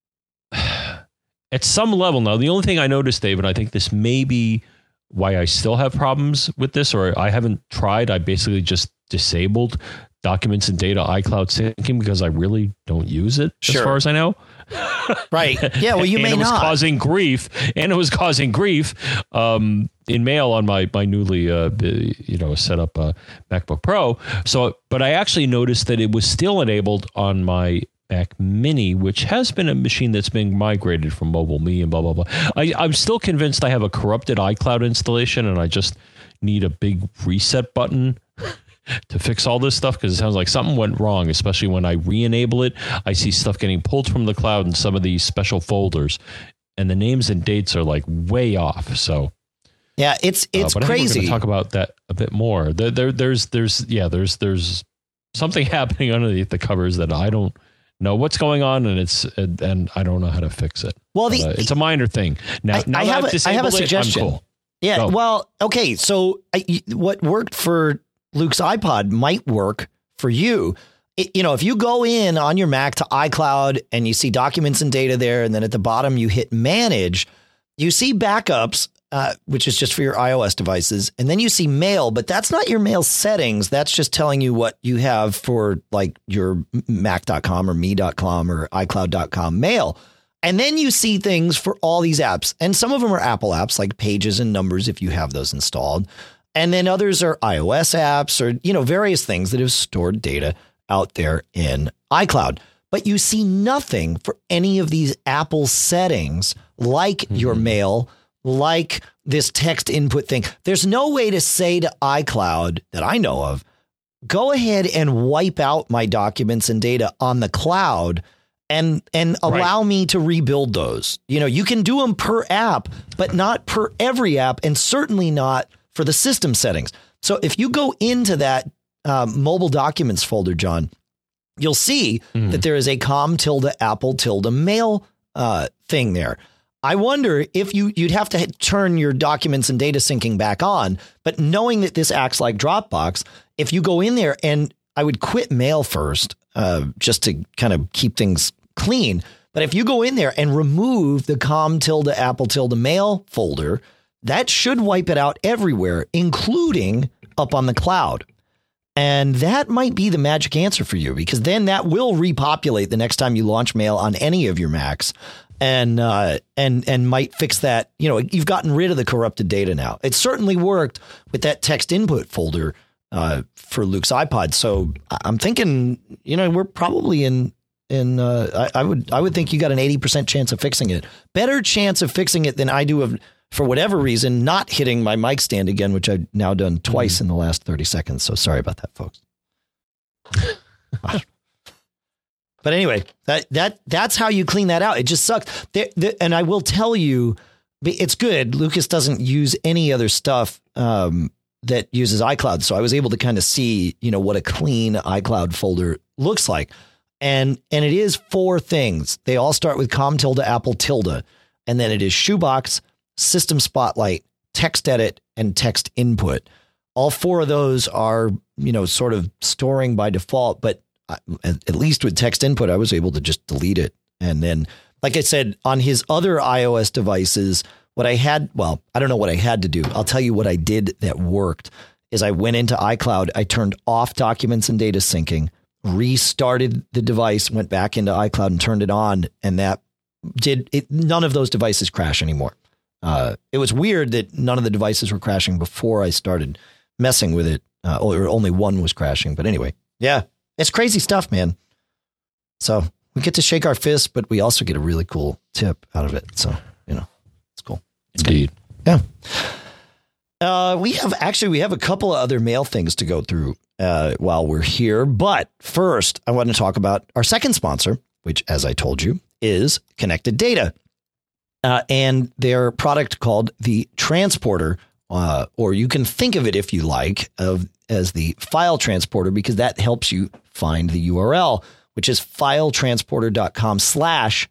at some level. Now, the only thing I noticed, Dave, and I think this may be why I still have problems with this, or I haven't tried, I basically just disabled documents and data iCloud syncing because I really don't use it, sure. as far as I know. Right. Yeah, well, you and may it was not. causing grief, and it was causing grief um, in Mail on my my newly uh, you know set up uh, MacBook Pro. So, but I actually noticed that it was still enabled on my Mac Mini, which has been a machine that's been migrated from Mobile Me and blah blah blah. I, I'm still convinced I have a corrupted iCloud installation, and I just need a big reset button to fix all this stuff, because it sounds like something went wrong, especially when I re-enable it. I see stuff getting pulled from the cloud in some of these special folders, and the names and dates are like way off. So yeah, it's it's uh, but crazy. I think we're going to talk about that a bit more. There, there, there's there's yeah, there's there's something happening underneath the covers that I don't know what's going on, and it's and, and I don't know how to fix it. Well, the, but, uh, it's a minor thing. Now, I, now I that have I've a, I have a disabled it, suggestion. I'm cool. Yeah. Go. Well, okay. So I, what worked for Luke's iPod might work for you. It, you know, if you go in on your Mac to iCloud and you see documents and data there, and then at the bottom you hit manage, you see backups, uh, which is just for your iOS devices. And then you see mail, but that's not your mail settings. That's just telling you what you have for like your mac dot com or me dot com or iCloud dot com mail. And then you see things for all these apps. And some of them are Apple apps like Pages and Numbers if you have those installed. And then others are iOS apps or, you know, various things that have stored data out there in iCloud. But you see nothing for any of these Apple settings like mm-hmm. your mail, like this text input thing. There's no way to say to iCloud that I know of, go ahead and wipe out my documents and data on the cloud and and allow right. me to rebuild those. You know, you can do them per app, but not per every app, and certainly not for the system settings. So if you go into that um, mobile documents folder, John, you'll see mm. that there is a com tilde apple tilde mail uh, thing there. I wonder if you you'd have to turn your documents and data syncing back on. But knowing that this acts like Dropbox, if you go in there, and I would quit mail first uh, just to kind of keep things clean. But if you go in there and remove the com tilde apple tilde mail folder, that should wipe it out everywhere, including up on the cloud. And that might be the magic answer for you, because then that will repopulate the next time you launch Mail on any of your Macs. and uh, and and might fix that. You know, you've gotten rid of the corrupted data now. It certainly worked with that text input folder uh, for Luke's iPod. So I'm thinking, you know, we're probably in in. Uh, I, I would I would think you got an eighty percent chance of fixing it. Better chance of fixing it than I do of, for whatever reason, not hitting my mic stand again, which I've now done twice mm-hmm. in the last thirty seconds. So sorry about that, folks. But anyway, that that that's how you clean that out. It just sucks. There, there, and I will tell you, it's good. Lucas doesn't use any other stuff um, that uses iCloud. So I was able to kind of see, you know, what a clean iCloud folder looks like. And and it is four things. They all start with com tilde apple tilde. And then it is Shoebox, System Spotlight, Text Edit, and Text Input. All four of those are, you know, sort of storing by default, but at least with Text Input, I was able to just delete it. And then, like I said, on his other iOS devices, what I had, well, I don't know what I had to do. I'll tell you what I did that worked is I went into iCloud. I turned off documents and data syncing, restarted the device, went back into iCloud and turned it on. And that did it. None of those devices crash anymore. Uh, it was weird that none of the devices were crashing before I started messing with it, uh, or only one was crashing. But anyway, yeah. It's crazy stuff, man. So we get to shake our fists, but we also get a really cool tip out of it. So, you know, it's cool. It's Indeed. Good. Yeah. Uh, we have actually, we have a couple of other mail things to go through uh, while we're here. But first, I want to talk about our second sponsor, which, as I told you, is Connected Data uh, and their product called the Transporter, uh, or you can think of it, if you like, of as the file transporter, because that helps you find the U R L, which is filetransporter.com slash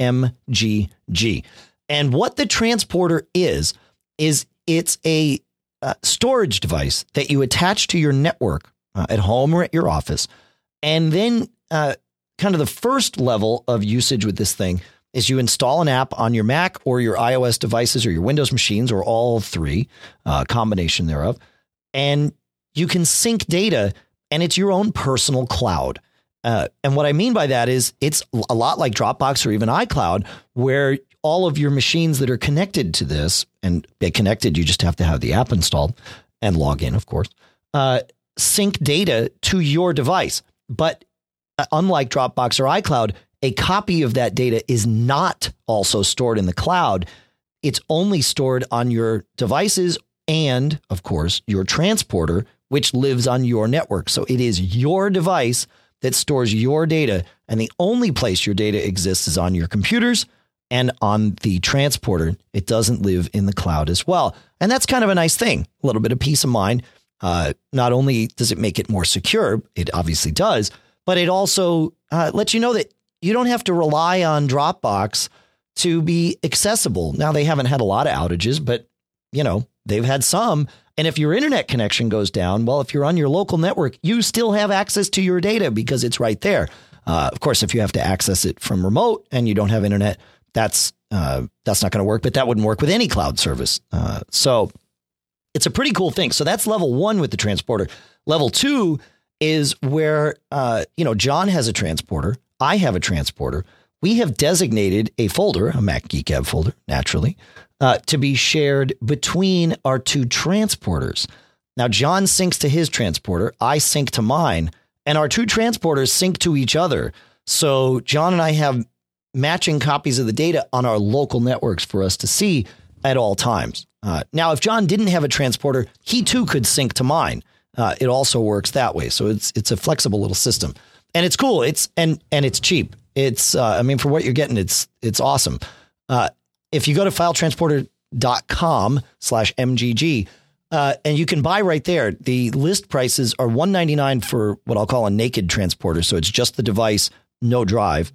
MGG. And what the transporter is, is it's a uh, storage device that you attach to your network uh, at home or at your office. And then uh, kind of the first level of usage with this thing is you install an app on your Mac or your iOS devices or your Windows machines or all three, uh, combination thereof. And you can sync data, and it's your own personal cloud. Uh, and what I mean by that is it's a lot like Dropbox or even iCloud, where all of your machines that are connected to this, and get connected, you just have to have the app installed and log in, of course, uh, sync data to your device. But uh, unlike Dropbox or iCloud, a copy of that data is not also stored in the cloud. It's only stored on your devices and, of course, your transporter, which lives on your network. So it is your device that stores your data. And the only place your data exists is on your computers and on the transporter. It doesn't live in the cloud as well. And that's kind of a nice thing. A little bit of peace of mind. Uh, not only does it make it more secure, it obviously does, but it also uh, lets you know that you don't have to rely on Dropbox to be accessible. Now, they haven't had a lot of outages, but, you know, they've had some. And if your internet connection goes down, well, if you're on your local network, you still have access to your data because it's right there. Uh, of course, if you have to access it from remote and you don't have internet, that's uh, that's not going to work. But that wouldn't work with any cloud service. Uh, so it's a pretty cool thing. So that's level one with the transporter. Level two is where, uh, you know, John has a transporter. I have a transporter. We have designated a folder, a Mac Geek Gab folder, naturally, Uh, to be shared between our two transporters. Now, John syncs to his transporter. I sync to mine, and our two transporters sync to each other. So John and I have matching copies of the data on our local networks for us to see at all times. Uh, now, if John didn't have a transporter, he too could sync to mine. Uh, it also works that way. So it's it's a flexible little system, and it's cool. It's and and it's cheap. It's uh, I mean, for what you're getting, it's it's awesome. Uh, If you go to filetransporter.com slash MGG, uh, and you can buy right there, the list prices are one ninety-nine for what I'll call a naked transporter. So it's just the device, no drive.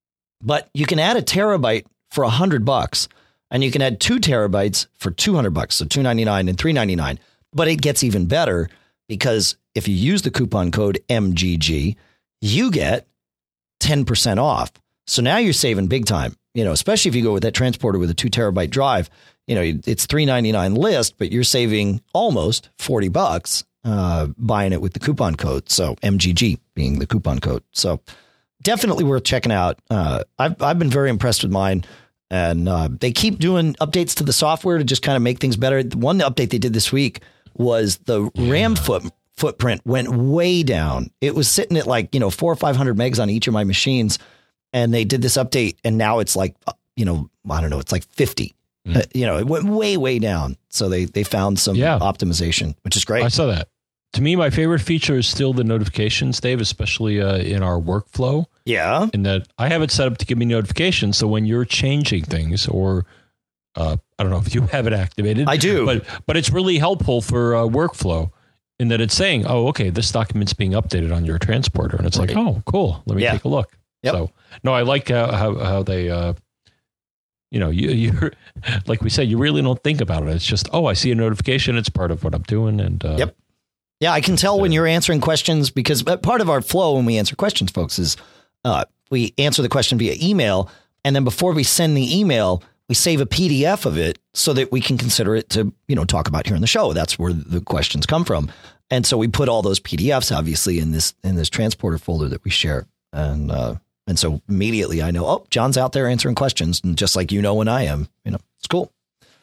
But you can add a terabyte for a hundred bucks, and you can add two terabytes for two hundred bucks. So two ninety-nine and three ninety-nine. But it gets even better because if you use the coupon code M G G, you get ten percent off. So now you're saving big time. You know, especially if you go with that transporter with a two terabyte drive, you know, it's three ninety-nine list, but you're saving almost forty bucks uh, buying it with the coupon code. So M G G being the coupon code. So definitely worth checking out. Uh, I've, I've been very impressed with mine. And uh, they keep doing updates to the software to just kind of make things better. The one update they did this week was the yeah. RAM foot, footprint went way down. It was sitting at like, you know, four or five hundred megs on each of my machines. And they did this update and now it's like, you know, I don't know, it's like fifty. Mm. Uh, you know, it went way, way down. So they, they found some yeah. optimization, which is great. I saw that. To me, my favorite feature is still the notifications, Dave, especially uh, in our workflow. Yeah. In that I have it set up to give me notifications. So when you're changing things or uh, I don't know if you have it activated. I do. But but it's really helpful for uh, workflow in that it's saying, oh, OK, this document's being updated on your transporter. And it's right. like, oh, cool. Let me yeah. take a look. Yep. So, no, I like how, how, how they, uh, you know, you, you're like we said, you really don't think about it. It's just, oh, I see a notification. It's part of what I'm doing. And uh, yep. Yeah, I can tell when you're answering questions because part of our flow when we answer questions, folks, is uh, we answer the question via email. And then before we send the email, we save a P D F of it so that we can consider it to, you know, talk about here in the show. That's where the questions come from. And so we put all those P D Fs, obviously, in this in this transporter folder that we share. And uh, and so immediately I know, oh, John's out there answering questions. And just like you know when I am, you know, it's cool.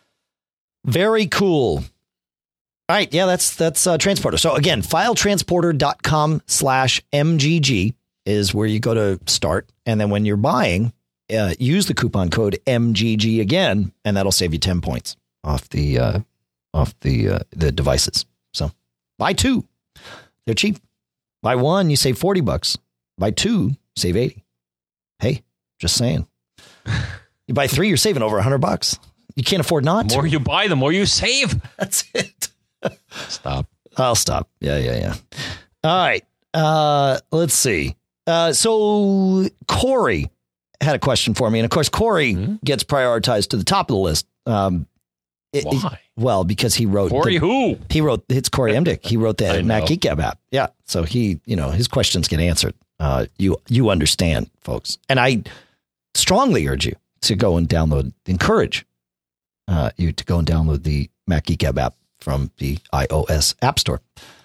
Very cool. All right. Yeah, that's that's uh, Transporter. So, again, filetransporter.com slash MGG is where you go to start. And then when you're buying, uh, use the coupon code M G G again, and that'll save you ten points off the uh, off the uh, the devices. So buy two. They're cheap. Buy one, you save forty bucks. Buy two, save eighty. Hey, just saying. You buy three, you're saving over one hundred bucks. You can't afford not to. The more you buy, the more you save. That's it. Stop. I'll stop. Yeah, yeah, yeah. All right. Uh, let's see. Uh, so Corey had a question for me. And of course, Corey mm-hmm. gets prioritized to the top of the list. Um, it, Why? It, well, because he wrote. Corey the, who? He wrote, it's Corey Emdick. He wrote the Mac Geek Gab app. Yeah. So he, you know, his questions get answered. Uh, you, you understand, folks. And I strongly urge you to go and download, encourage uh, you to go and download the Mac Geek Gab app from the iOS App Store.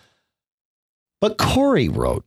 But Corey wrote,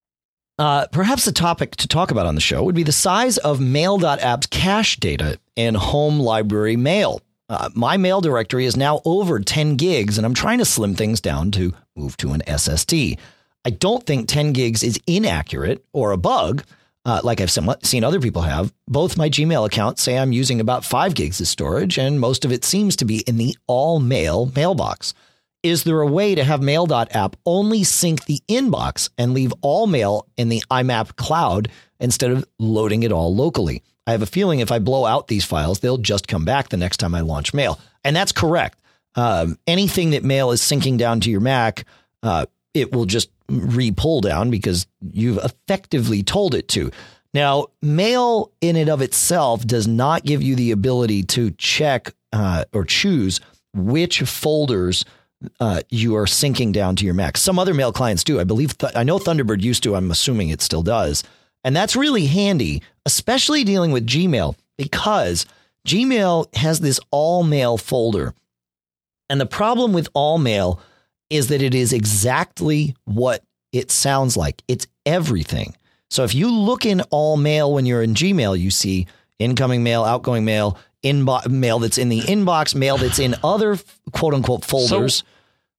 uh, perhaps the topic to talk about on the show would be the size of mail.app's cache data in home library mail. Uh, my mail directory is now over ten gigs, and I'm trying to slim things down to move to an S S D. I don't think ten gigs is inaccurate or a bug, uh, like I've somewhat seen other people have. Both my Gmail accounts say I'm using about five gigs of storage, and most of it seems to be in the all mail mailbox. Is there a way to have mail.app only sync the inbox and leave all mail in the I M A P cloud instead of loading it all locally? I have a feeling if I blow out these files, they'll just come back the next time I launch mail. And that's correct. Um, anything that mail is syncing down to your Mac, uh, it will just re-pull down because you've effectively told it to. Now, mail in and of itself does not give you the ability to check uh, or choose which folders uh, you are syncing down to your Mac. Some other mail clients do. I believe, th- I know Thunderbird used to. I'm assuming it still does. And that's really handy, especially dealing with Gmail, because Gmail has this all mail folder. And the problem with all mail is that it is exactly what it sounds like. It's everything. So if you look in all mail when you're in Gmail, you see incoming mail, outgoing mail, inbo- mail that's in the inbox, mail that's in other quote unquote folders. So,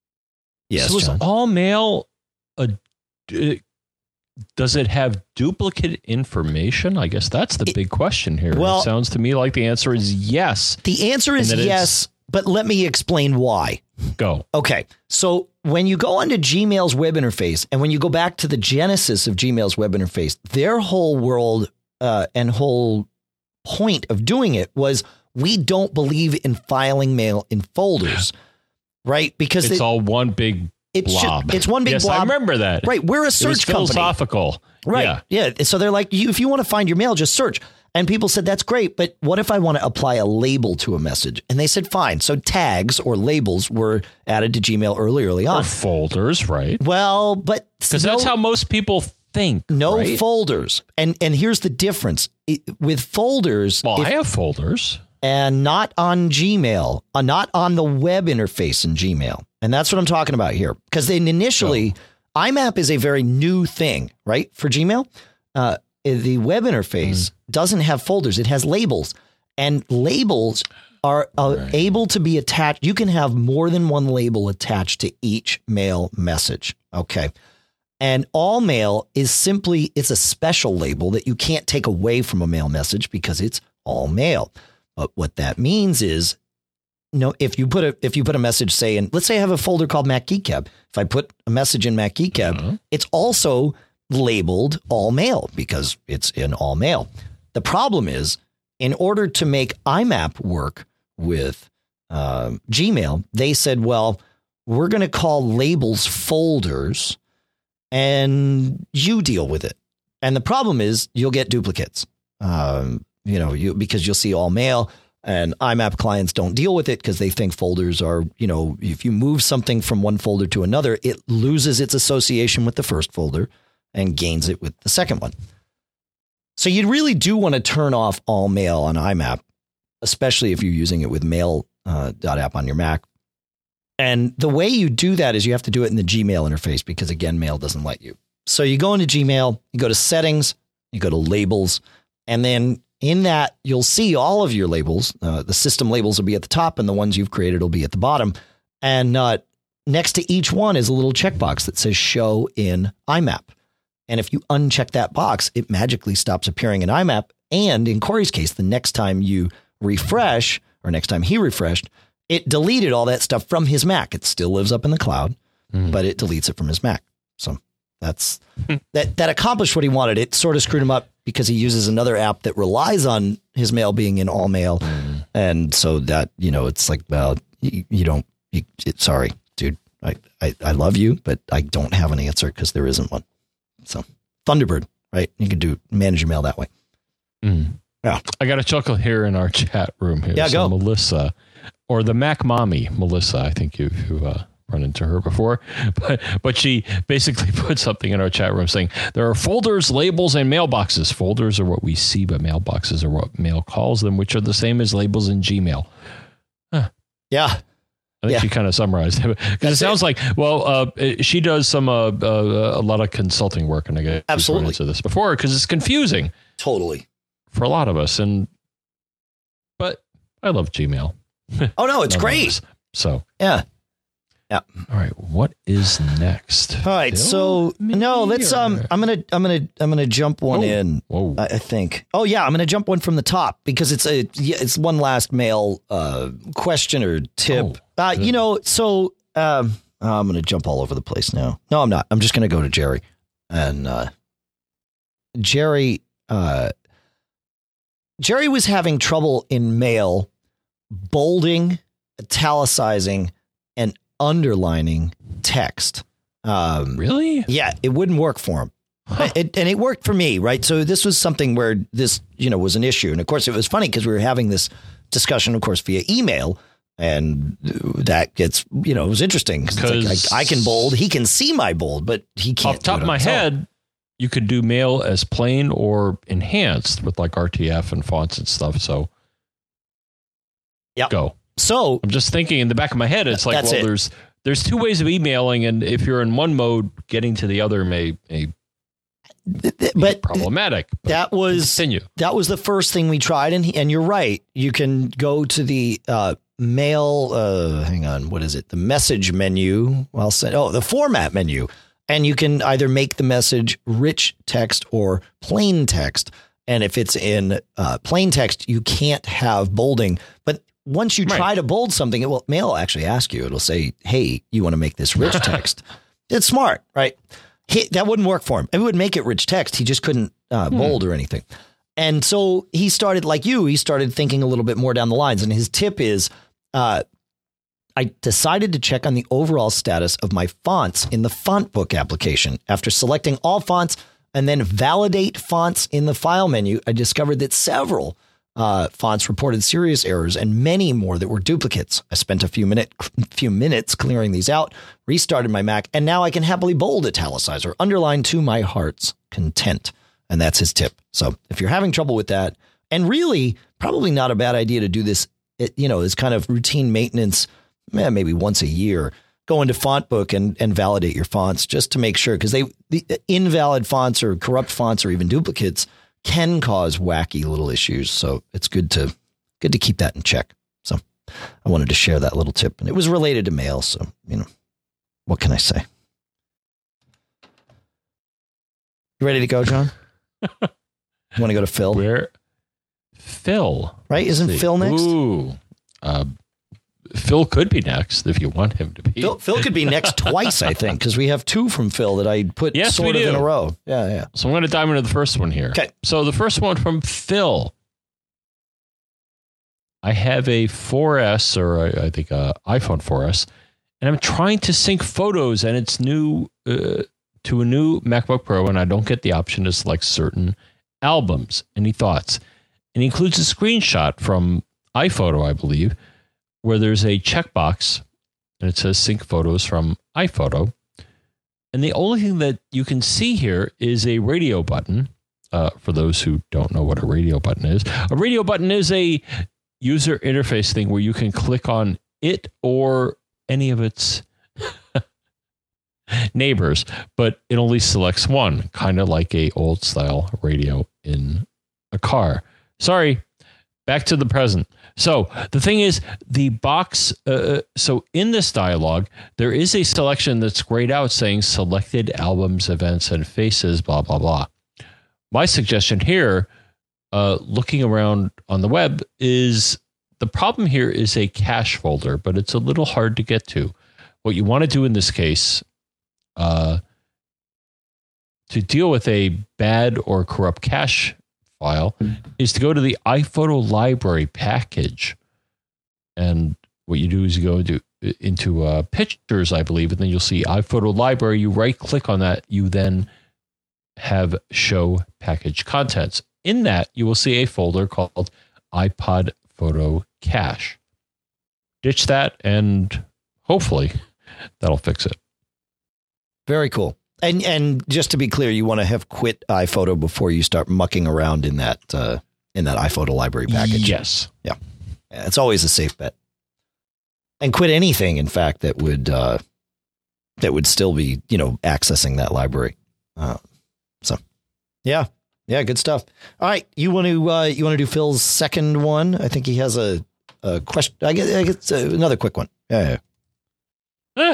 yes, so is John. all mail a, uh, does it have duplicate information? I guess that's the it, big question here. Well, it sounds to me like the answer is yes. The answer is yes, but let me explain why. Go. Okay. So when you go onto Gmail's web interface and when you go back to the genesis of Gmail's web interface, their whole world uh, and whole point of doing it was we don't believe in filing mail in folders, right? Because it's it, all one big it's blob. Just, it's one big yes, blob. I remember that. Right. We're a search it was philosophical. company. Right. Yeah. yeah. So they're like, you, if you want to find your mail, just search. And people said, that's great. But what if I want to apply a label to a message? And they said, fine. So tags or labels were added to Gmail early, early on. Or folders, right? Well, but because no, that's how most people think. No right? folders. And and here's the difference it, with folders. Well, if, I have folders. And not on Gmail, uh, not on the web interface in Gmail. And that's what I'm talking about here. Because then initially, oh. I M A P is a very new thing, right? For Gmail, uh, the web interface mm. doesn't have folders. It has labels. And labels are uh, Right. able to be attached. You can have more than one label attached to each mail message. Okay. And all mail is simply, it's a special label that you can't take away from a mail message because it's all mail. But what that means is, you know, if you put a, if you put a message, say, in, let's say I have a folder called Mac Geek Gab. If I put a message in Mac Geek Gab, Uh-huh. it's also labeled all mail because it's in all mail. The problem is, in order to make I MAP work with uh, Gmail, they said, well, we're going to call labels folders and you deal with it. And the problem is you'll get duplicates, um, you know, you because you'll see all mail and I MAP clients don't deal with it because they think folders are, you know, if you move something from one folder to another, it loses its association with the first folder and gains it with the second one. So you really do want to turn off all mail on I MAP, especially if you're using it with mail uh, .app on your Mac. And the way you do that is you have to do it in the Gmail interface because, again, mail doesn't let you. So you go into Gmail, you go to settings, you go to labels, and then in that, you'll see all of your labels. Uh, the system labels will be at the top and the ones you've created will be at the bottom. And uh, next to each one is a little checkbox that says show in I MAP. And if you uncheck that box, it magically stops appearing in I MAP. And in Corey's case, the next time you refresh or next time he refreshed, it deleted all that stuff from his Mac. It still lives up in the cloud, mm. but it deletes it from his Mac. So that's that that accomplished what he wanted. It sort of screwed him up because he uses another app that relies on his mail being in all mail. Mm. And so that, you know, it's like, well, you, you don't, you, it, sorry, dude, I, I, I love you, but I don't have an answer because there isn't one. So Thunderbird, right? You can do manage your mail that way. Mm. Yeah. I got a chuckle here in our chat room here. Yeah, so go. Melissa, or the Mac Mommy, Melissa, I think you've, you've uh, run into her before, but but she basically put something in our chat room saying there are folders, labels, and mailboxes. Folders are what we see, but mailboxes are what mail calls them, which are the same as labels in Gmail. Huh. Yeah. I think yeah. she kind of summarized it. Because it sounds like, well, uh, she does some uh, uh, a lot of consulting work, and I get absolutely into this before because it's confusing. Totally. For a lot of us, and but I love Gmail. Oh no, it's great. So yeah, yeah. All right, what is next? All right, so no, let's. Um, I'm gonna, I'm gonna, I'm gonna jump one Whoa. in. Whoa. I, I think. Oh yeah, I'm gonna jump one from the top because it's a, it's one last mail uh, question or tip. Oh, uh, you know, so um, I'm gonna jump all over the place now. No, I'm not. I'm just gonna go to Jerry, and uh, Jerry. Uh, Jerry was having trouble in mail bolding, italicizing, and underlining text. Um, really? Yeah, it wouldn't work for him. Huh. It, and it worked for me, right? So this was something where this, you know, was an issue. And of course, it was funny because we were having this discussion, of course, via email. And that gets, you know, it was interesting. Because like, I, I can bold. He can see my bold, but he can't. Off the top of my head, you could do mail as plain or enhanced with like R T F and fonts and stuff. So yeah, go. So I'm just thinking in the back of my head, it's like, well, it. there's there's two ways of emailing. And if you're in one mode, getting to the other may, may be but problematic. But that was continue. That was the first thing we tried. And, and you're right. You can go to the uh, mail. Uh, hang on. What is it? The message menu. Well, say, oh, the format menu. And you can either make the message rich text or plain text. And if it's in uh, plain text, you can't have bolding. But once you try right. to bold something, it will mail will actually ask you. It'll say, hey, you want to make this rich text? It's smart, right? He, that wouldn't work for him. It would make it rich text. He just couldn't uh, hmm. bold or anything. And so he started, like you, he started thinking a little bit more down the lines. And his tip is, uh, I decided to check on the overall status of my fonts in the font book application. After selecting all fonts and then validate fonts in the file menu, I discovered that several uh, fonts reported serious errors and many more that were duplicates. I spent a few minute, few minutes clearing these out, restarted my Mac, and now I can happily bold, italicize, or underline to my heart's content. And that's his tip. So if you're having trouble with that, and really probably not a bad idea to do this, it, you know, as kind of routine maintenance, maybe once a year, go into FontBook and, and validate your fonts just to make sure, because they the invalid fonts or corrupt fonts or even duplicates can cause wacky little issues. So it's good to good to keep that in check. So I wanted to share that little tip, and it was related to mail. So, you know, what can I say? You ready to go, John? You want to go to Phil? Where? Phil. Right? Isn't Phil next? Ooh. Uh, Phil could be next if you want him to be. Phil, Phil could be next twice, I think, because we have two from Phil that I put yes, sort of do. in a row. Yeah, yeah. So I'm going to dive into the first one here. Okay. So the first one from Phil. I have a four S, or I, I think a iPhone four S, and I'm trying to sync photos, and it's new uh, to a new MacBook Pro, and I don't get the option to select certain albums. Any thoughts? And he includes a screenshot from iPhoto, I believe, where there's a checkbox, and it says sync photos from iPhoto. And the only thing that you can see here is a radio button. Uh, for those who don't know what a radio button is, a radio button is a user interface thing where you can click on it or any of its neighbors, but it only selects one, kind of like a old style radio in a car. Sorry, back to the present. So the thing is, the box, uh, so in this dialogue, there is a selection that's grayed out saying selected albums, events, and faces, blah, blah, blah. My suggestion here, uh, looking around on the web, is the problem here is a cache folder, but it's a little hard to get to. What you want to do in this case, uh, to deal with a bad or corrupt cache file, is to go to the iPhoto library package. And what you do is you go into, into uh, pictures, I believe, and then you'll see iPhoto library. You right click on that. You then have show package contents. In that, you will see a folder called iPod Photo Cache. Ditch that, and hopefully that'll fix it. Very cool. And and just to be clear, you want to have quit iPhoto before you start mucking around in that uh, in that iPhoto library package. Yes. Yeah. yeah. It's always a safe bet. And quit anything, in fact, that would uh, that would still be, you know, accessing that library. Uh, so, yeah. Yeah, good stuff. All right, you want to uh, you want to do Phil's second one? I think he has a, a question. I guess, I guess uh, another quick one. Yeah. yeah. Eh.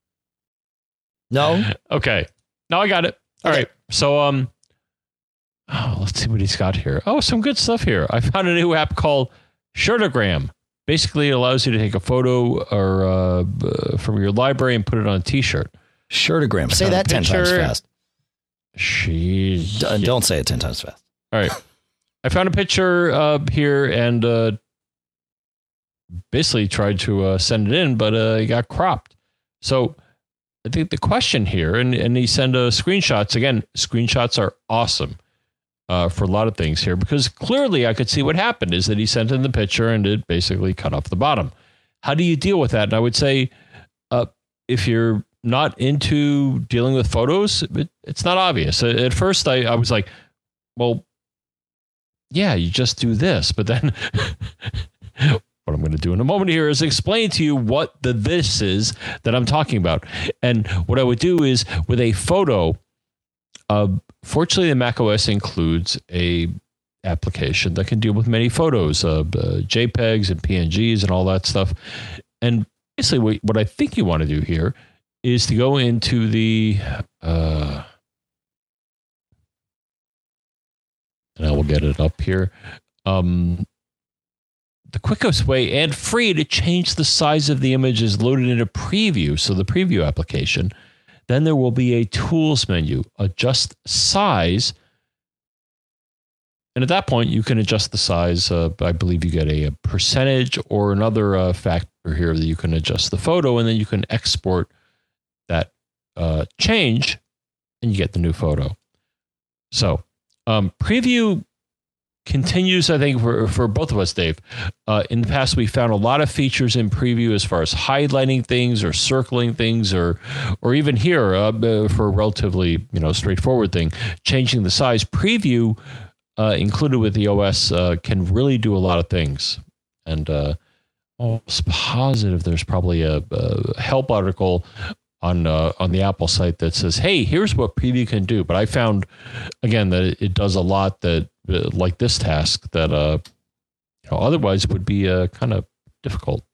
No. Okay. No, I got it. All okay. right. So, um, oh, let's see what he's got here. Oh, some good stuff here. I found a new app called Shirtogram. Basically, it allows you to take a photo or uh, from your library and put it on a T-shirt. Shirtogram. Say that ten times fast. She D- don't say it ten times fast. All right. I found a picture uh, here and uh, basically tried to uh, send it in, but uh, it got cropped. So I think the question here, and, and he sent uh, screenshots. Again, screenshots are awesome uh, for a lot of things here, because clearly I could see what happened is that he sent in the picture and it basically cut off the bottom. How do you deal with that? And I would say uh, if you're not into dealing with photos, it, it's not obvious. At first, I, I was like, well, yeah, you just do this. But then what I'm going to do in a moment here is explain to you what the this is that I'm talking about. And what I would do is with a photo, uh, fortunately, the macOS includes a application that can deal with many photos, uh, uh, JPEGs and P N Gs and all that stuff. And basically what, what I think you want to do here is to go into the, uh, and I will get it up here. Um, the quickest way and free to change the size of the image is loaded in a preview. So the preview application, then there will be a tools menu, adjust size. And at that point, you can adjust the size. Uh, I believe you get a, a percentage or another uh, factor here that you can adjust the photo, and then you can export that uh, change, and you get the new photo. So um, preview continues, I think, for, for both of us, Dave. Uh, in the past, we found a lot of features in preview as far as highlighting things or circling things, or or even here uh, for a relatively you know straightforward thing, changing the size. Preview uh, included with the O S uh, can really do a lot of things. And uh, almost positive there's probably a, a help article on uh, on the Apple site that says, hey, here's what preview can do. But I found, again, that it does a lot that, uh, like this task, that uh, know, otherwise would be uh, kind of difficult.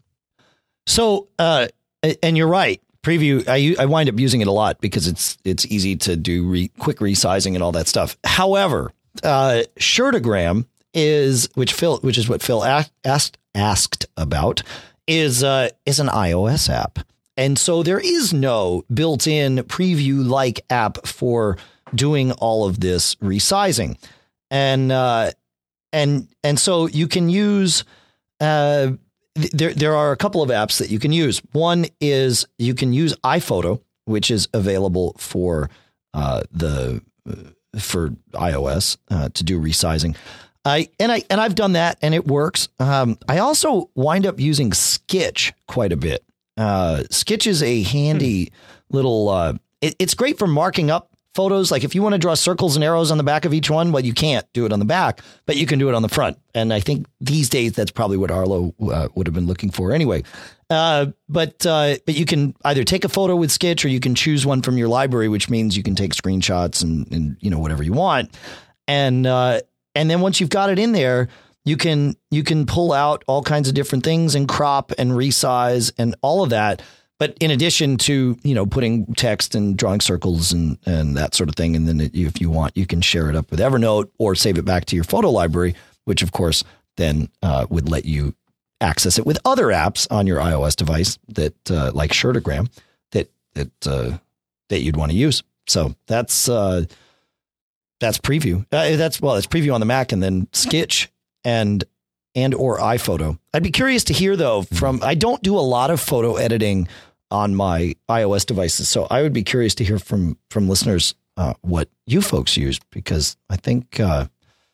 So, uh, and you're right. Preview, I I wind up using it a lot because it's it's easy to do re, quick resizing and all that stuff. However, uh, Shirtogram is which Phil, which is what Phil asked asked about, is uh, is an iOS app, and so there is no built-in preview-like app for doing all of this resizing, and uh, and and so you can use. Uh, There, there are a couple of apps that you can use. One is you can use iPhoto, which is available for uh, the uh, for iOS uh, to do resizing. I and I and I've done that and it works. Um, I also wind up using Skitch quite a bit. Uh, Skitch is a handy hmm. little. Uh, it, it's great for marking up photos. Like if you want to draw circles and arrows on the back of each one, well, you can't do it on the back, but you can do it on the front. And I think these days that's probably what Arlo uh, would have been looking for anyway. Uh, but uh, but you can either take a photo with Skitch or you can choose one from your library, which means you can take screenshots and, and you know, whatever you want. And uh, and then once you've got it in there, you can you can pull out all kinds of different things and crop and resize and all of that. But in addition to, you know, putting text and drawing circles and, and that sort of thing, and then it, if you want, you can share it up with Evernote or save it back to your photo library, which, of course, then uh, would let you access it with other apps on your iOS device that uh, like Shirtogram that that uh, that you'd want to use. So that's uh, that's preview. Uh, that's well, it's preview on the Mac and then Skitch and and or iPhoto. I'd be curious to hear, though, from I don't do a lot of photo editing on my iOS devices. So I would be curious to hear from from listeners uh, what you folks use, because I think uh,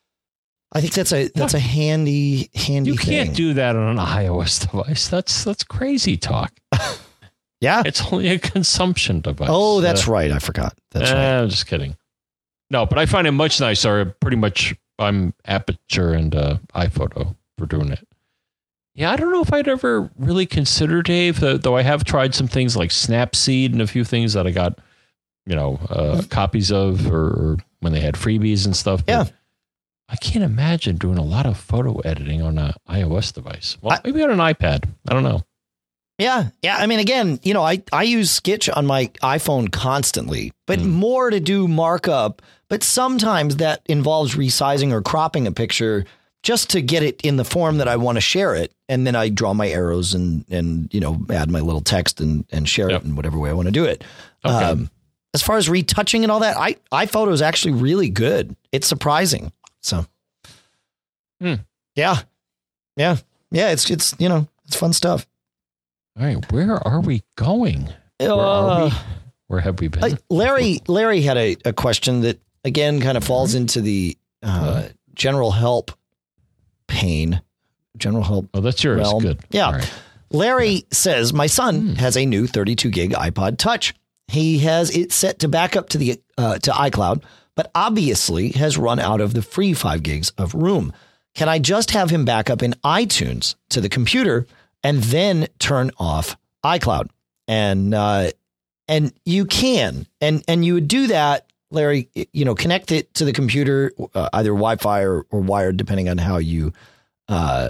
I think that's a that's a handy, handy You thing. can't do that on an iOS device. That's that's crazy talk. Yeah. It's only a consumption device. Oh, that's uh, right. I forgot. That's uh, right. I'm just kidding. No, but I find it much nicer. Pretty much I'm Aperture and uh, iPhoto for doing it. Yeah, I don't know if I'd ever really consider, Dave, uh, though I have tried some things like Snapseed and a few things that I got, you know, uh, copies of or, or when they had freebies and stuff. But Yeah. I can't imagine doing a lot of photo editing on an iOS device. Well, I, maybe on an iPad. I don't know. Yeah. Yeah. I mean, again, you know, I, I use Skitch on my iPhone constantly, but mm. more to do markup. But sometimes that involves resizing or cropping a picture just to get it in the form that I want to share it. And then I draw my arrows and, and you know, add my little text and, and share yep. it in whatever way I want to do it. Okay. Um, as far as retouching and all that, I, iPhoto is actually really good. It's surprising. So, hmm. yeah, yeah, yeah. It's, it's, you know, it's fun stuff. All right. Where are we going? Where uh, are we? Where have we been? Uh, Larry, Larry had a, a question that again, kind of falls into the uh, general help pane, general help. Oh, that's yours. realm. Good. Yeah. Right. Larry yeah. says, my son hmm. has a new thirty-two gig iPod Touch. He has it set to back up to the uh, to iCloud, but obviously has run out of the free five gigs of room. Can I just have him back up in iTunes to the computer and then turn off iCloud? And uh, and you can, and and you would do that, Larry. You know, connect it to the computer, uh, either Wi-Fi or, or wired, depending on how you, uh,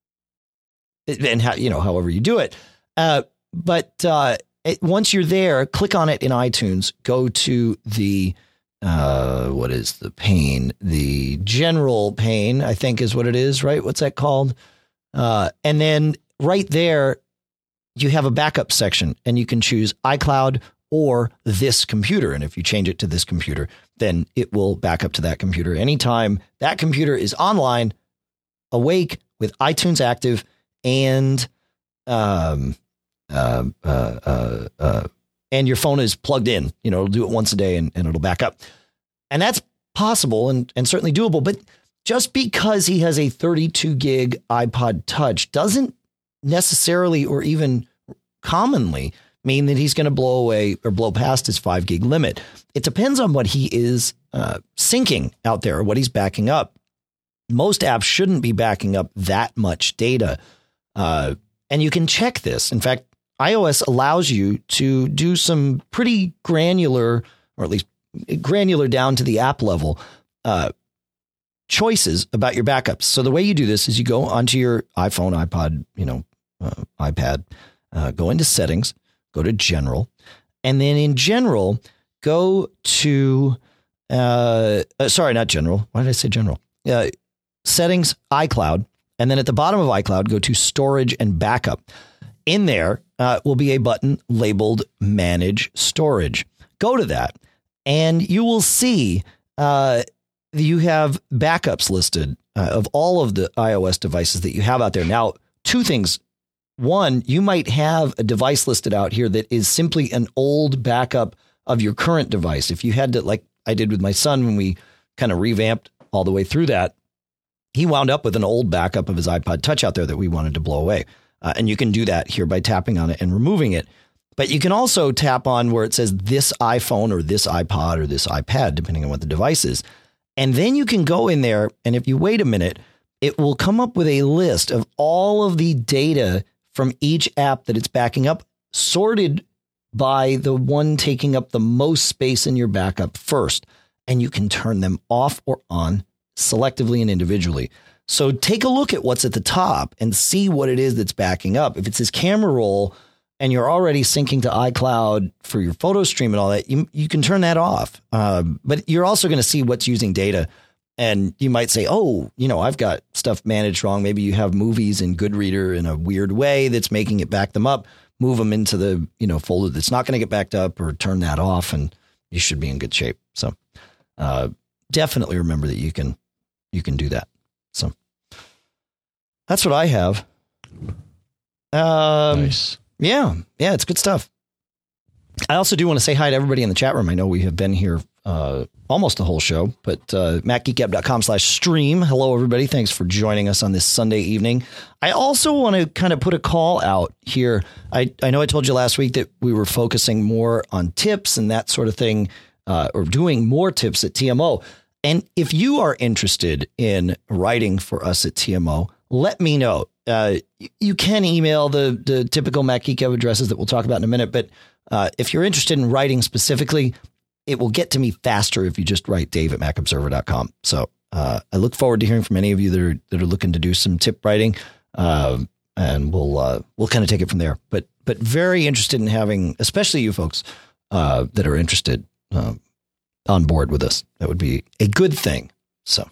and how you know, however you do it. Uh, but uh, it, once you're there, click on it in iTunes. Go to the uh, what is the pane? The general pane, I think, is what it is, right? What's that called? Uh, and then right there, you have a backup section, and you can choose iCloud or this computer. And if you change it to this computer, then it will back up to that computer anytime that computer is online, awake, with iTunes active, and um, uh, uh, uh, uh, and your phone is plugged in. You know, it'll do it once a day, and, and it'll back up. And that's possible and, and certainly doable. But just because he has a thirty-two gig iPod Touch doesn't necessarily or even commonly mean that he's going to blow away or blow past his five gig limit. It depends on what he is uh, syncing out there, or what he's backing up. Most apps shouldn't be backing up that much data. Uh, and you can check this. In fact, iOS allows you to do some pretty granular, or at least granular down to the app level, uh, choices about your backups. So the way you do this is you go onto your iPhone, iPod, you know, uh, iPad, uh, go into settings, go to general, and then in general, go to, uh, uh, sorry, not general. Why did I say general? Uh, settings, iCloud. And then at the bottom of iCloud, go to storage and backup. In there uh, will be a button labeled manage storage. Go to that and you will see uh, you have backups listed uh, of all of the iOS devices that you have out there. Now, two things. One, you might have a device listed out here that is simply an old backup of your current device. If you had to, like I did with my son when we kind of revamped all the way through that, he wound up with an old backup of his iPod Touch out there that we wanted to blow away. Uh, and you can do that here by tapping on it and removing it. But you can also tap on where it says this iPhone or this iPod or this iPad, depending on what the device is. And then you can go in there. And if you wait a minute, it will come up with a list of all of the data from each app that it's backing up, sorted by the one taking up the most space in your backup first. And you can turn them off or on selectively and individually. So take a look at what's at the top and see what it is that's backing up. If it's this camera roll and you're already syncing to iCloud for your photo stream and all that, you, you can turn that off. Um, but you're also going to see what's using data. And you might say, oh, you know, I've got stuff managed wrong. Maybe you have movies in Goodreader in a weird way that's making it back them up. Move them into the, you know, folder that's not going to get backed up, or turn that off, and you should be in good shape. So uh, definitely remember that you can you can do that. So that's what I have. Um, nice. Yeah. Yeah. It's good stuff. I also do want to say hi to everybody in the chat room. I know we have been here uh, almost the whole show, but uh, mac geek gab dot com slash stream. Hello, everybody. Thanks for joining us on this Sunday evening. I also want to kind of put a call out here. I, I know I told you last week that we were focusing more on tips and that sort of thing, uh, or doing more tips at T M O. And if you are interested in writing for us at T M O, let me know. Uh, you can email the the typical Mac Geek Gab addresses that we'll talk about in a minute. But uh, if you're interested in writing specifically, it will get to me faster if you just write Dave at mac observer dot com. So uh, I look forward to hearing from any of you that are that are looking to do some tip writing, uh, and we'll uh, we'll kind of take it from there. But but very interested in having, especially you folks uh, that are interested. Uh, on board with us. That would be a good thing. So,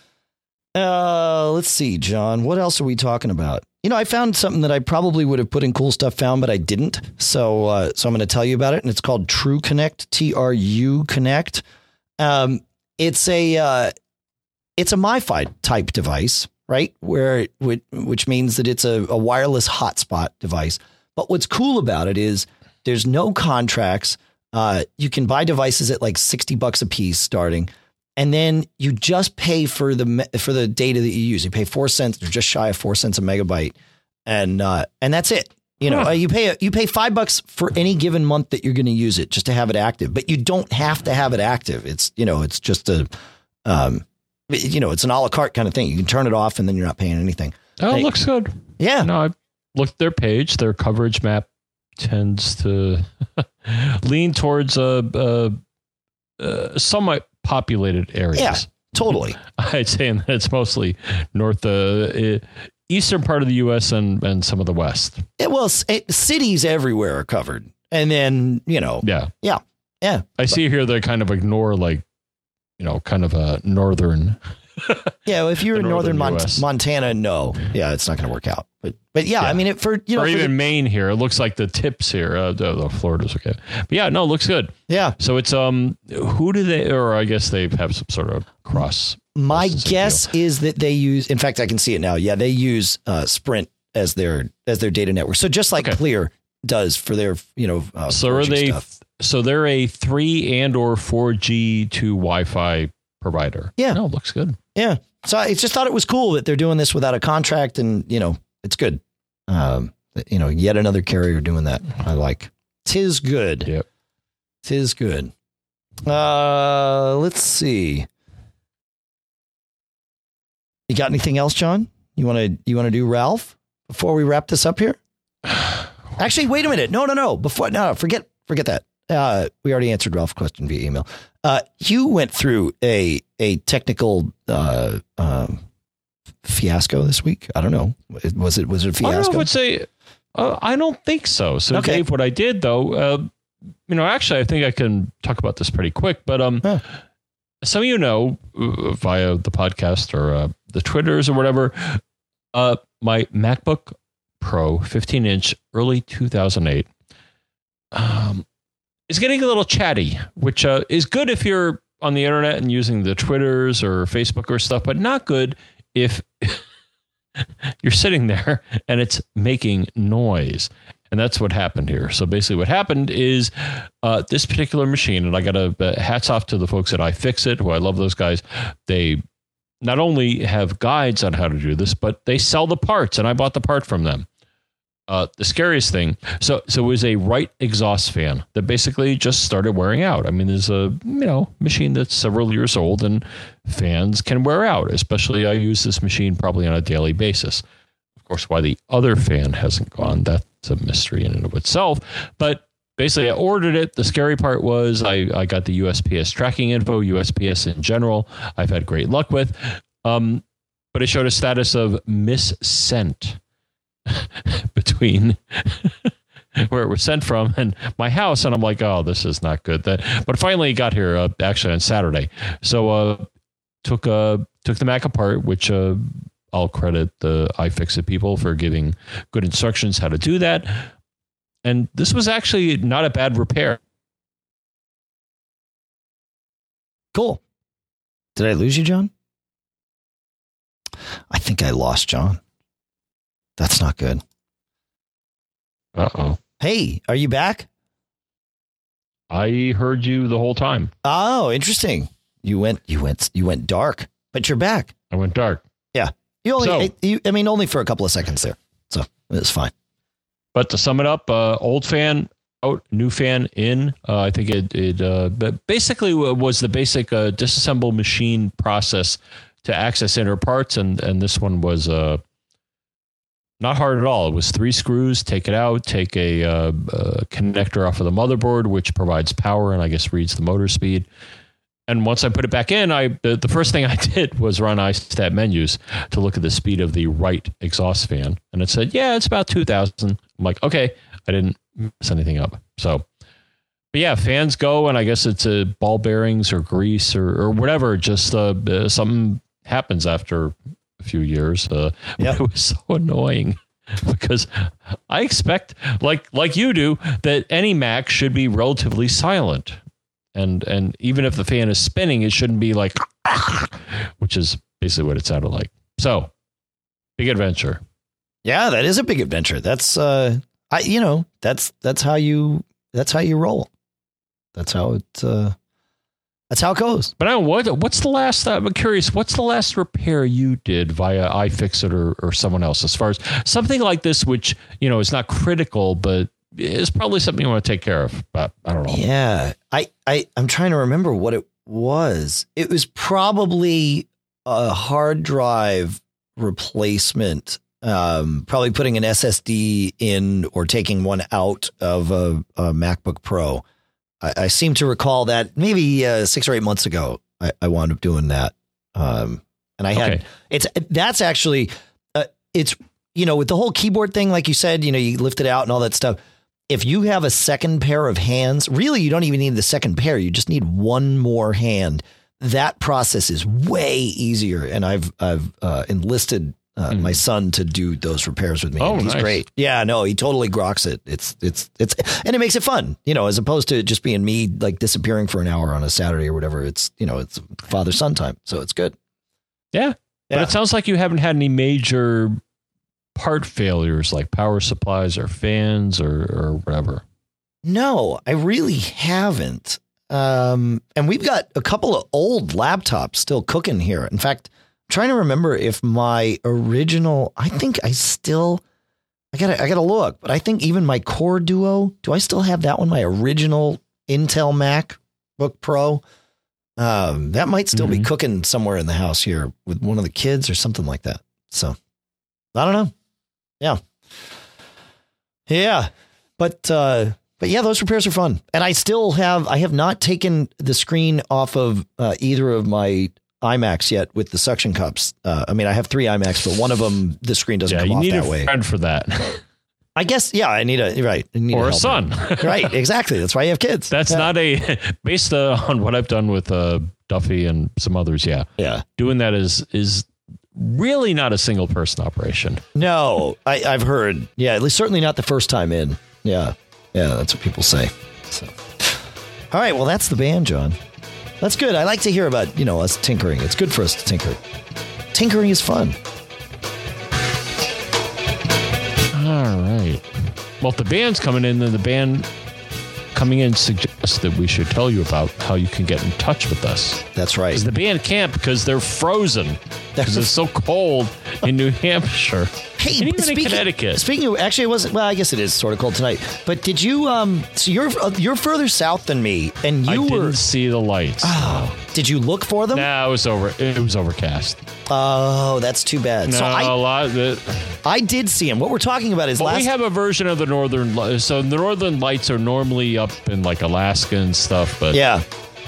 uh, let's see, John, what else are we talking about? You know, I found something that I probably would have put in Cool Stuff Found, but I didn't. So, uh, so I'm going to tell you about it. And it's called True Connect, T R U Connect. Um, it's a, uh, it's a MiFi type device, right? Where, which means that it's a, a wireless hotspot device. But what's cool about it is there's no contracts. Uh, you can buy devices at like sixty bucks a piece starting, and then you just pay for the for the data that you use. You pay four cents or just shy of four cents a megabyte, and uh, and that's it. You know, huh. uh, you pay you pay five bucks for any given month that you're going to use it just to have it active. But you don't have to have it active. It's you know, it's just a, um, you know, it's an a la carte kind of thing. You can turn it off and then you're not paying anything. Oh, hey, it looks good. Yeah. No, I looked at their page. Their coverage map tends to lean towards a, a, a somewhat populated areas. Yeah, totally. I'd say that it's mostly north, uh, eastern part of the U S and, and some of the West. It, well, it, cities everywhere are covered. And then, you know. Yeah. Yeah. Yeah. I but, see here they kind of ignore like, you know, kind of a northern. Yeah, well, if you're in northern, northern Mont- Montana, no, yeah, it's not going to work out. But but yeah, yeah, I mean, it for you know, or even the, Maine here, it looks like the tips here. Uh, the, the Florida's okay, but yeah, no, it looks good. Yeah. So it's um, who do they? Or I guess they have some sort of cross. My guess deal. is that they use. In fact, I can see it now. Yeah, they use uh, Sprint as their as their data network. So just like okay. Clear does for their you know. Uh, so are they? Stuff. So they're a three and or four G to Wi-Fi provider. Yeah. No, it looks good. Yeah. So I just thought it was cool that they're doing this without a contract, and, you know, it's good. Um, you know, yet another carrier doing that. I like. Tis good. Yep. Tis good. Uh, let's see. You got anything else, John? You want to, you want to do Ralph before we wrap this up here? Actually, wait a minute. No, no, no. Before, no, forget, forget that. uh, we already answered Ralph's question via email. Uh, you went through a a technical uh, um, fiasco this week. I don't know. Was it was it a fiasco? I don't know, I would say uh, I don't think so. So, okay. Dave, what I did though, uh, you know, actually, I think I can talk about this pretty quick. But um, huh. some of you know uh, via the podcast or uh, the Twitters or whatever, uh, my MacBook Pro fifteen inch early two thousand eight um, is getting a little chatty, which uh, is good if you're on the internet and using the Twitters or Facebook or stuff, but not good if you're sitting there and it's making noise. And that's what happened here. So basically what happened is uh, this particular machine, and I got to uh, hats off to the folks at iFixit, who I love those guys. They not only have guides on how to do this, but they sell the parts, and I bought the part from them. Uh, the scariest thing, so so it was a right exhaust fan that basically just started wearing out. I mean, there's a you know machine that's several years old, and fans can wear out. Especially, I use this machine probably on a daily basis. Of course, why the other fan hasn't gone, that's a mystery in and of itself. But basically, I ordered it. The scary part was I I got the U S P S tracking info, U S P S in general. I've had great luck with, um, but it showed a status of missent between where it was sent from and my house, and I'm like, oh, this is not good. That, but finally it got here uh, actually on Saturday. So uh, took uh took the Mac apart, which uh, I'll credit the iFixit people for giving good instructions how to do that. And this was actually not a bad repair. Cool. Did I lose you, John? I think I lost John. That's not good. Uh-oh. Hey, are you back? I heard you the whole time. Oh, interesting. You went, you went, you went dark, but you're back. I went dark. Yeah. You only, so, I, you, I mean, only for a couple of seconds there. So it's fine. But to sum it up, uh, old fan out, new fan in. Uh, I think it, it uh, basically was the basic uh, disassemble machine process to access inner parts. And, and this one was, uh, not hard at all. It was three screws, take it out, take a, uh, a connector off of the motherboard, which provides power and I guess reads the motor speed. And once I put it back in, I the, the first thing I did was run iStat menus to look at the speed of the right exhaust fan. And it said, yeah, it's about two thousand. I'm like, okay, I didn't mess anything up. So, but yeah, fans go, and I guess it's a ball bearings or grease or, or whatever. Just uh, uh, something happens after a few years. Uh, yep. It was so annoying because I expect, like like you do, that any Mac should be relatively silent, and and even if the fan is spinning, it shouldn't be like, which is basically what it sounded like. So, big adventure. Yeah, that is a big adventure. That's uh, I you know that's that's how you that's how you roll. That's how it. Uh, That's how it goes. But I don't, what what's the last, I'm curious, what's the last repair you did via iFixit or, or someone else, as far as something like this, which, you know, is not critical, but is probably something you want to take care of. But I don't know. Yeah. I, I, I'm trying to remember what it was. It was probably a hard drive replacement, um, probably putting an S S D in or taking one out of a, a MacBook Pro. I, I seem to recall that maybe uh, six or eight months ago, I, I wound up doing that. Um, and I had, okay. it's, that's actually, uh, it's, you know, with the whole keyboard thing, like you said, you know, you lift it out and all that stuff. If you have a second pair of hands, really, you don't even need the second pair. You just need one more hand. That process is way easier. And I've, I've uh, enlisted Uh, mm. my son to do those repairs with me. Oh, he's nice. great. Yeah, no, he totally grokks it. It's, it's, it's, and it makes it fun, you know, as opposed to just being me like disappearing for an hour on a Saturday or whatever. It's, you know, it's father son time. So it's good. Yeah. yeah. But it sounds like you haven't had any major part failures like power supplies or fans or, or whatever. No, I really haven't. Um, and we've got a couple of old laptops still cooking here. In fact, trying to remember if my original, I think I still, I gotta, I gotta look, but I think even my Core Duo, do I still have that one? My original Intel MacBook Pro, um, that might still mm-hmm. be cooking somewhere in the house here with one of the kids or something like that. So I don't know. Yeah. Yeah. But, uh, but yeah, those repairs are fun. And I still have, I have not taken the screen off of uh, either of my iMacs yet with the suction cups. Uh, I mean, I have three iMacs, but one of them, the screen doesn't yeah, come you off need that a way. friend for that. I guess, yeah, I need a, right. I need or a, a son. Right, exactly. That's why you have kids. That's yeah. not a, based uh, on what I've done with uh, Duffy and some others, yeah. Yeah. Doing that is is really not a single person operation. No, I, I've heard. Yeah, at least certainly not the first time in. Yeah. Yeah, that's what people say. So, all right, well, that's the band, John. That's good. I like to hear about, you know, us tinkering. It's good for us to tinker. Tinkering is fun. All right. Well, if the band's coming in, then the band coming in suggests that we should tell you about how you can get in touch with us. That's right. Because the band can't because they're frozen. Because it's so cold in New Hampshire. Hey, and even speaking, in Connecticut. Speaking of, actually, it wasn't. Well, I guess it is sort of cold tonight. But did you? Um, so you're uh, you're further south than me, and you I were. didn't see the lights. Oh, did you look for them? No, it was over. It was overcast. Oh, that's too bad. No, so I, a lot. The, I did see them. What we're talking about is but last. we have a version of the northern. Li- So the northern lights are normally up in like Alaska and stuff, but Yeah.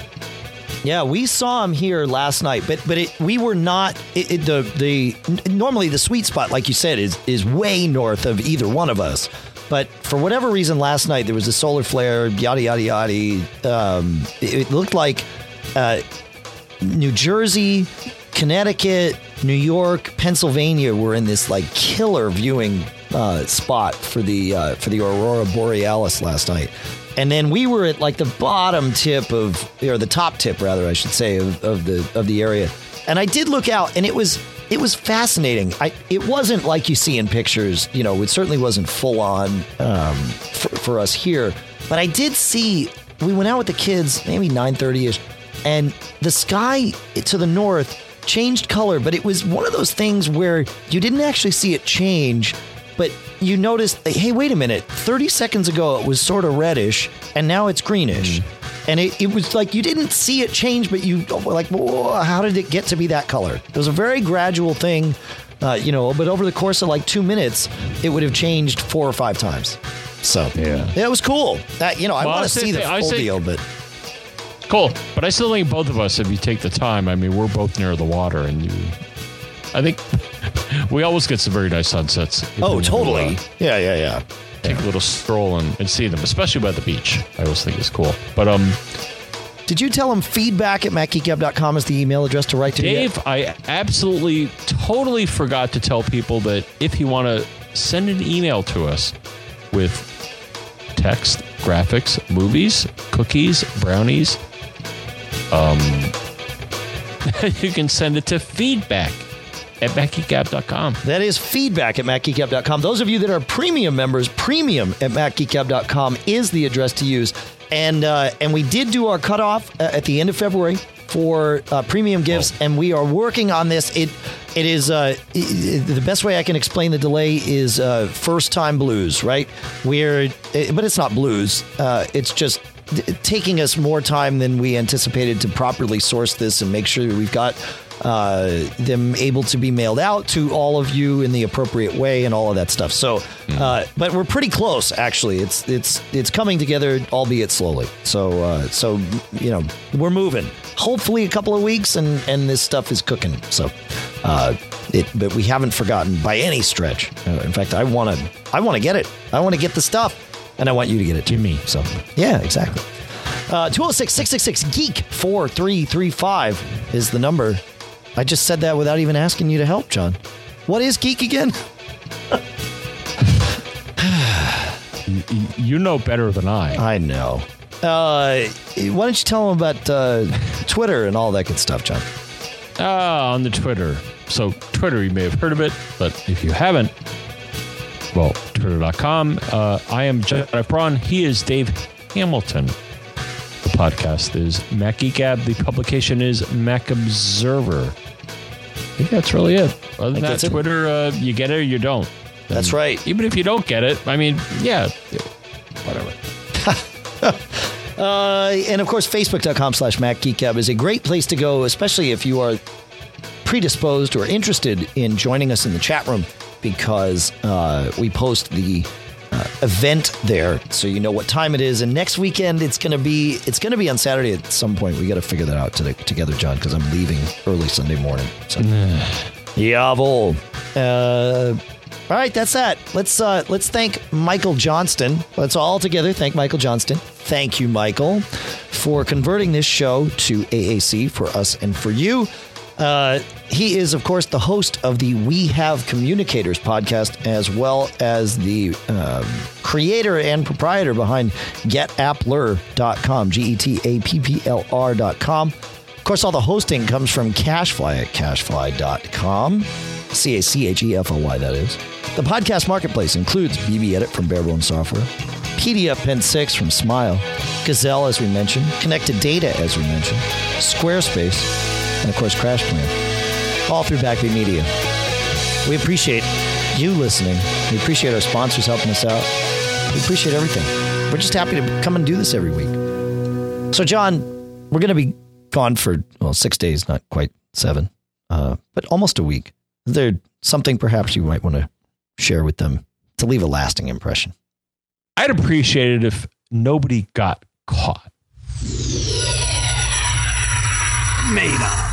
Yeah, we saw him here last night, but but it, we were not it, it, the the normally the sweet spot, like you said, is is way north of either one of us. But for whatever reason, last night there was a solar flare, yada yada yada. Um, it, it looked like uh, New Jersey, Connecticut, New York, Pennsylvania were in this like killer viewing uh, spot for the uh, for the Aurora Borealis last night. And then we were at like the bottom tip of, or the top tip rather, I should say, of, of the of the area. And I did look out, and it was it was fascinating. I it wasn't like you see in pictures, you know. It certainly wasn't full on um, for, for us here. But I did see. We went out with the kids, maybe nine thirty ish, and the sky to the north changed color. But it was one of those things where you didn't actually see it change. But you noticed, hey, wait a minute, thirty seconds ago it was sort of reddish, and now it's greenish. Mm. And it, it was like you didn't see it change, but you were like, whoa, how did it get to be that color? It was a very gradual thing, uh, you know, but over the course of like two minutes, it would have changed four or five times. So, yeah, yeah it was cool. That, you know, I well, want to see the full say, deal, but... Cool. But I still think both of us, if you take the time, I mean, we're both near the water, and you... I think we always get some very nice sunsets. Oh, totally. Uh, yeah, yeah, yeah. Take yeah. a little stroll and, and see them, especially by the beach. I always think it's cool. But um, did you tell him feedback at mac geek gab dot com is the email address to write to? Dave, yet? I absolutely, totally forgot to tell people that if you want to send an email to us with text, graphics, movies, cookies, brownies, um, you can send it to feedback at mac geek gab dot com. That is feedback at mac geek gab dot com. Those of you that are premium members, premium at mac geek gab dot com is the address to use. And uh, and we did do our cutoff uh, at the end of February for uh, premium gifts, oh. and we are working on this. It It is, uh, it, the best way I can explain the delay is uh, first time blues, right? We're, it, but it's not blues. Uh, it's just taking us more time than we anticipated to properly source this and make sure that we've got uh, them able to be mailed out to all of you in the appropriate way and all of that stuff. So, uh, but we're pretty close, actually. It's it's it's coming together, albeit slowly. So, uh, so you know, we're moving. Hopefully, a couple of weeks, and and this stuff is cooking. So, uh, it but we haven't forgotten by any stretch. Uh, in fact, I want to I want to get it. I want to get the stuff, and I want you to get it to me. So, yeah, exactly. Uh, two oh six, six six six, geek four three three five is the number. I just said that without even asking you to help, John. What is geek again? you, you know better than I. I know. Uh, why don't you tell them about uh, Twitter and all that good stuff, John? Ah, on the Twitter. So Twitter, you may have heard of it, but if you haven't, well, twitter dot com. Uh, I am Jeff Braun. He is Dave Hamilton. The podcast is Mac Geek Gab. The publication is Mac Observer. I think that's really it. Other than that, Twitter, uh, you get it or you don't. And that's right. Even if you don't get it, I mean, yeah, whatever. uh, and of course, facebook dot com slash Mac Geek Gab is a great place to go, especially if you are predisposed or interested in joining us in the chat room, because uh, we post the uh, event there, so you know what time it is. And next weekend, it's gonna be it's gonna be on Saturday at some point. We got to figure that out to, together, John, because I'm leaving early Sunday morning. So, jawohl. Uh, all right, that's that. Let's uh, let's thank Michael Johnston. Let's all together thank Michael Johnston. Thank you, Michael, for converting this show to A A C for us and for you. Uh, he is, of course, the host of the We Have Communicators podcast, as well as the uh, creator and proprietor behind get appler dot com, G E T A P P L R dot com. Of course, all the hosting comes from Cachefly at cachefly dot com, C A C H E F L Y, that is. The podcast marketplace includes B B Edit from Barebone Software, P D F Pen six from Smile, Gazelle, as we mentioned, Connected Data, as we mentioned, Squarespace, and, of course, Crash Plan, all through Backbeat Media. We appreciate you listening. We appreciate our sponsors helping us out. We appreciate everything. We're just happy to come and do this every week. So, John, we're going to be gone for, well, six days, not quite seven, uh, but almost a week. Is there something perhaps you might want to share with them to leave a lasting impression? I'd appreciate it if nobody got caught. Made up.